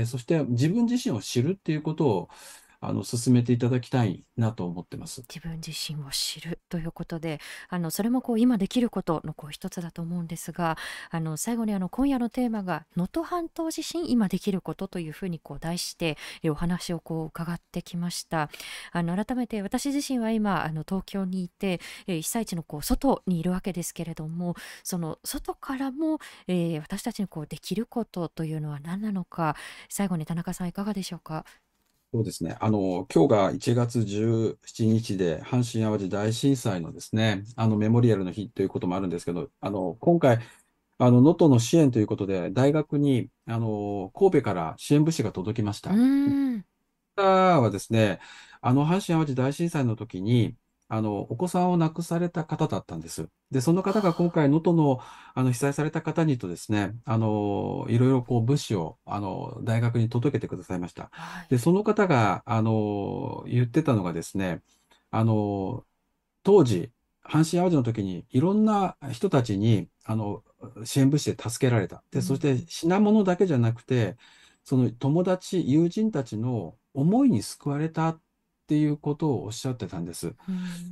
そして自分自身を知るっていうことをあの進めていただきたいなと思ってます。 自分自身を知るということで、あのそれもこう今できることのこう一つだと思うんですが、あの最後にあの今夜のテーマが能登半島地震今できることというふうにこう題してえお話をこう伺ってきました。あの改めて私自身は今あの東京にいて、え被災地のこう外にいるわけですけれども、その外からも、えー私たちにこうできることというのは何なのか、最後に田中さんいかがでしょうか。 そうですね。あの、今日がいちがつじゅうしちにちで、阪神・淡路大震災のですね、あの、メモリアルの日ということもあるんですけど、あの、今回、あの、能登の支援ということで、大学に、あの、神戸から支援物資が届きましうーた。 ん。 方はですね、あの、阪神・淡路大震災の時に、あの、お子さんを亡くされた方だったんです。で、その方が今回、能登の、あの、被災された方にとですね、あの、いろいろこう、物資を、あの、大学に届けてくださいました。 はい。 で、その方が、あの、言ってたのがですね、あの、当時、阪神・淡路の時に、いろんな人たちに、あの、支援物資で助けられた。で、そしうん。 て品物だけじゃなくて、その友達、友人たちの思いに救われたっていうことをおっしゃってたんです。 うん。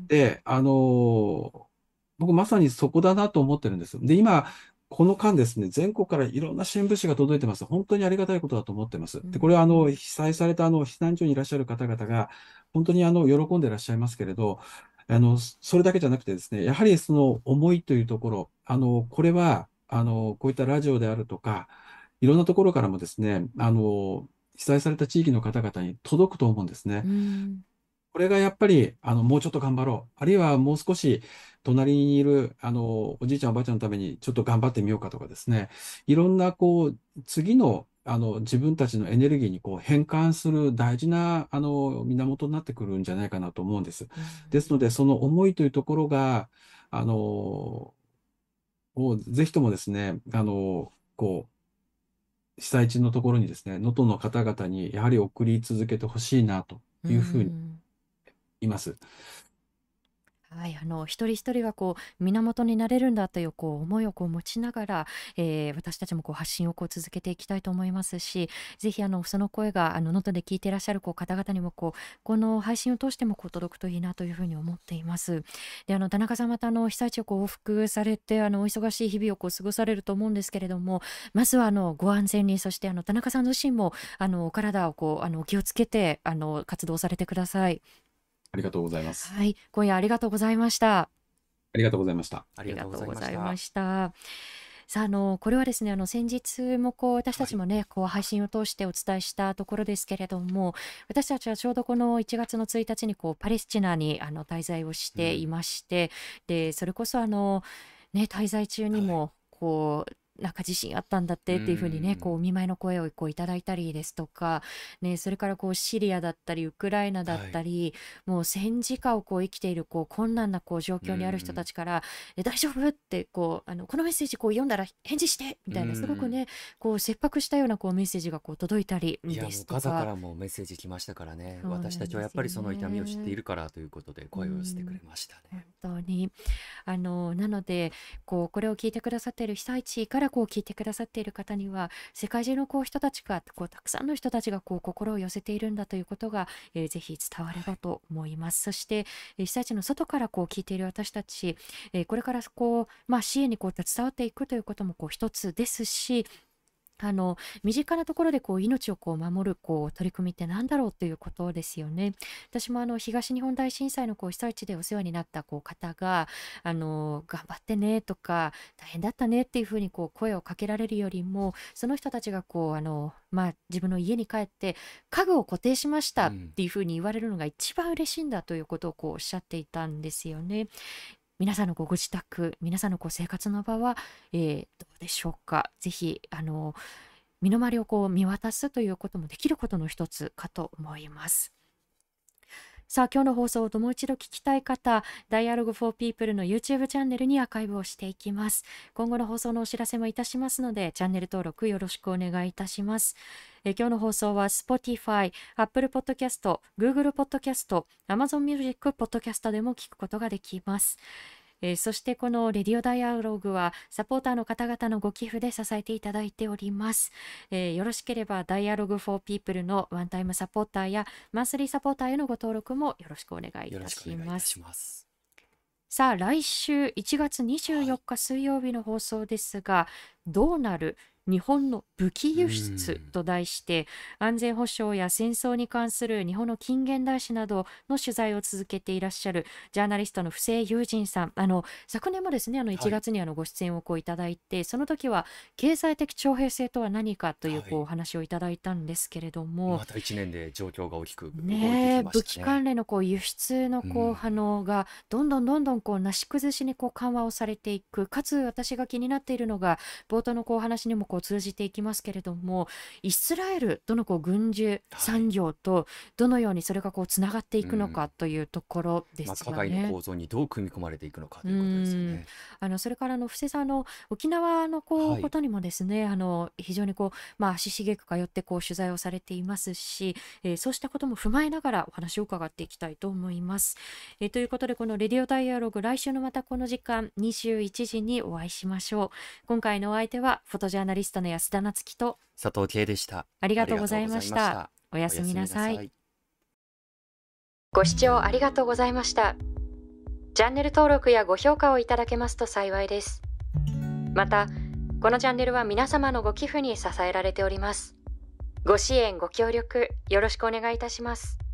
で、あの、僕まさにそこだなと思ってるんです。で、今、この間ですね、全国からいろんな支援物資が届いてます。本当にありがたいことだと思ってます。で、これうん。 はあの、被災されたあの、避難所にいらっしゃる方々が、本当にあの、喜んでいらっしゃいますけれど、あの、それだけじゃなくてですね、やはりその思いというところ、あの、これは、あの、こういったラジオであるとか、 いろんなところからもですね、あの、被災された地域の方々に届くと思うんですうね。 ん。 これがやっぱり、あの、もうちょっと頑張ろう。あるいはもう少し隣にいる、あの、おじいちゃんおばあちゃんのためにちょっと頑張ってみようかとかですね。いろんな、こう、次の、あの、自分たちのエネルギーにこう変換する大事な、あの、源になってくるんじゃないかなと思うんです。 うん。 ですので、その思いというところが、あの、をぜひともですね、あの、こう、被災地のところにですね、能登の方々にやはり送り続けてほしいなとういうふうにん。 言います。 はい、あの一人一人がこう源になれるんだというこう思いをこう持ちながら、えー私たちもこう発信をこう続けていきたいと思いますし、ぜひあのその声があの能登で聞いていらっしゃるこう方々にもこうこの配信を通してもこう届くといいなというふうに思っています。で、あの田中さんまたあの被災地をこう往復されてあのお忙しい日々をこう過ごされると思うんですけれども、まずはあのご安全に、そしてあの田中さん自身もあのお体をこうあのお気をつけてあの活動されてください。 ありがとうございます。 はい、今夜ありがとうございました。 ありがとうございました。 あありがとうりがとうございございまました。 した。さあ、あの、これはですね、あの、先日もこう、私たはい。 ちもね、こう、配信を通してお伝えしたところですけれども、私たちはちょうどこのいちがつのついたちに、こう、パレスチナに、あの、滞在をしうていん。 まして、で、それこそ、あの、ね、滞在中にはい。 も、こう、なんか地震あったんだっうてっていうふうにね、こう、おん。 見舞いの声をこういただいたりですとか、ね、それからこう、シリアだったり、ウクライナだっはい。 たり、もう戦時下をこう生きているこう困難なこう状う況にある人たん。 ちからえ大丈夫ってこうあのこのメッセージこう読んだら返事してみうたいなすごくん。 ねこう切迫したようなこうメッセージがこう届いたりいや、 でもうガザかすとか。 らもメッセージ来ましたからね。 そうな私たちはやっんですよぱりその痛みを知っていね。 るからということでう声を寄せてくれん、 ました本ね。 当にあのなのでこうこれを聞いてくださっている被災地からこう聞いてくださっている方には世界中のこう人たちがこうたくさんの人たちがこう心を寄せているんだということが、えーぜひ伝われはい。 ばと思います。そして、えー被災地の外からこう聞いている私たち、えーこれからこう、まあ、支援にこう携わっていくということもこう一つですし、あの身近なところでこう命をこう守るこう取り組みって何だろうということですよね。私もあの東日本大震災のこう被災地でお世話になったこう方があの頑張ってねとか大変だったねっていうふうにこう声をかけられるよりも、その人たちがこうあの、まあ、自分の家に帰って家具を固定しましたっうん。 ていうふうに言われるのが一番嬉しいんだということをこうおっしゃっていたんですよね。皆さんのこうご自宅、皆さんのこう生活の場は、えーどうでしょうか。ぜひあの身の回りをこう見渡すということもできることの一つかと思います。さあ、今日の放送をもう一度聞きたい方、Dialogue for People の YouTube チャンネルにアーカイブをしていきます。今後の放送のお知らせもいたしますので、チャンネル登録よろしくお願いいたします。え今日の放送は Spotify、Apple Podcast、Google Podcast、Amazon Music Podcast でも聞くことができます。えーそしてこのレディオダイアログはサポーターの方々のご寄付で支えていただいております。えーよろしければ Dialogue for People のワンタイムサポーターやマンスリーサポーターへのご登録もよろしくお願いいよろたしくお願いいたします。 します。 さあ、来週いちがつ24 はい。 日水曜日の放送ですが、どうなる日本の武器う輸出ん。 と題して、安全保障や戦争に関する日本の近現代史などの取材を続けていらっしゃるジャーナリストの布施友人さん、あの昨年もですね、あの1 はい。 月にあのご出演をこういただいて、その時は経済的徴兵制とは何かというはい。 こうお話をいただいたんですけれども、 またいちねんで状況が大きく動いてねえ、 きま武器したね。 関連のこう輸出のうこう反ん。 応がどんどんどんどんこうなし崩しにこう緩和をされていく。かつ私が気になっているのが冒頭のこうお話にもこう通じていきますけれども、イスラエルとのこう軍需はい。 産業とどのようにそれがこうつながっていうくのかん。 というところでまあ、 す課外のよね。 構造にどう組み込まれていくのかうということですよーん、 ね。 あのそれからあの布施さんの沖縄のこうはい。 ことにもですね、あの非常にこう、まあ、足しげく通ってこう取材をされていますし、えーそうしたことも踏まえながらお話を伺っていきたいと思います。えーということで、このレディオダイアログ、来週のまたこの時間にじゅういちじにお会いしましょう。今回のお相手はフォトジャーナリストの安田なつきと、 佐藤圭でした。 ありがありとうございがとうございました。 ました。 おやおやすすみなさい。 みなさい。 ご視聴ありがとうございました。チャンネル登録やご評価をいただけますと幸いです。また、このチャンネルは皆様のご寄付に支えられております。ご支援、ご協力、よろしくお願いいたします。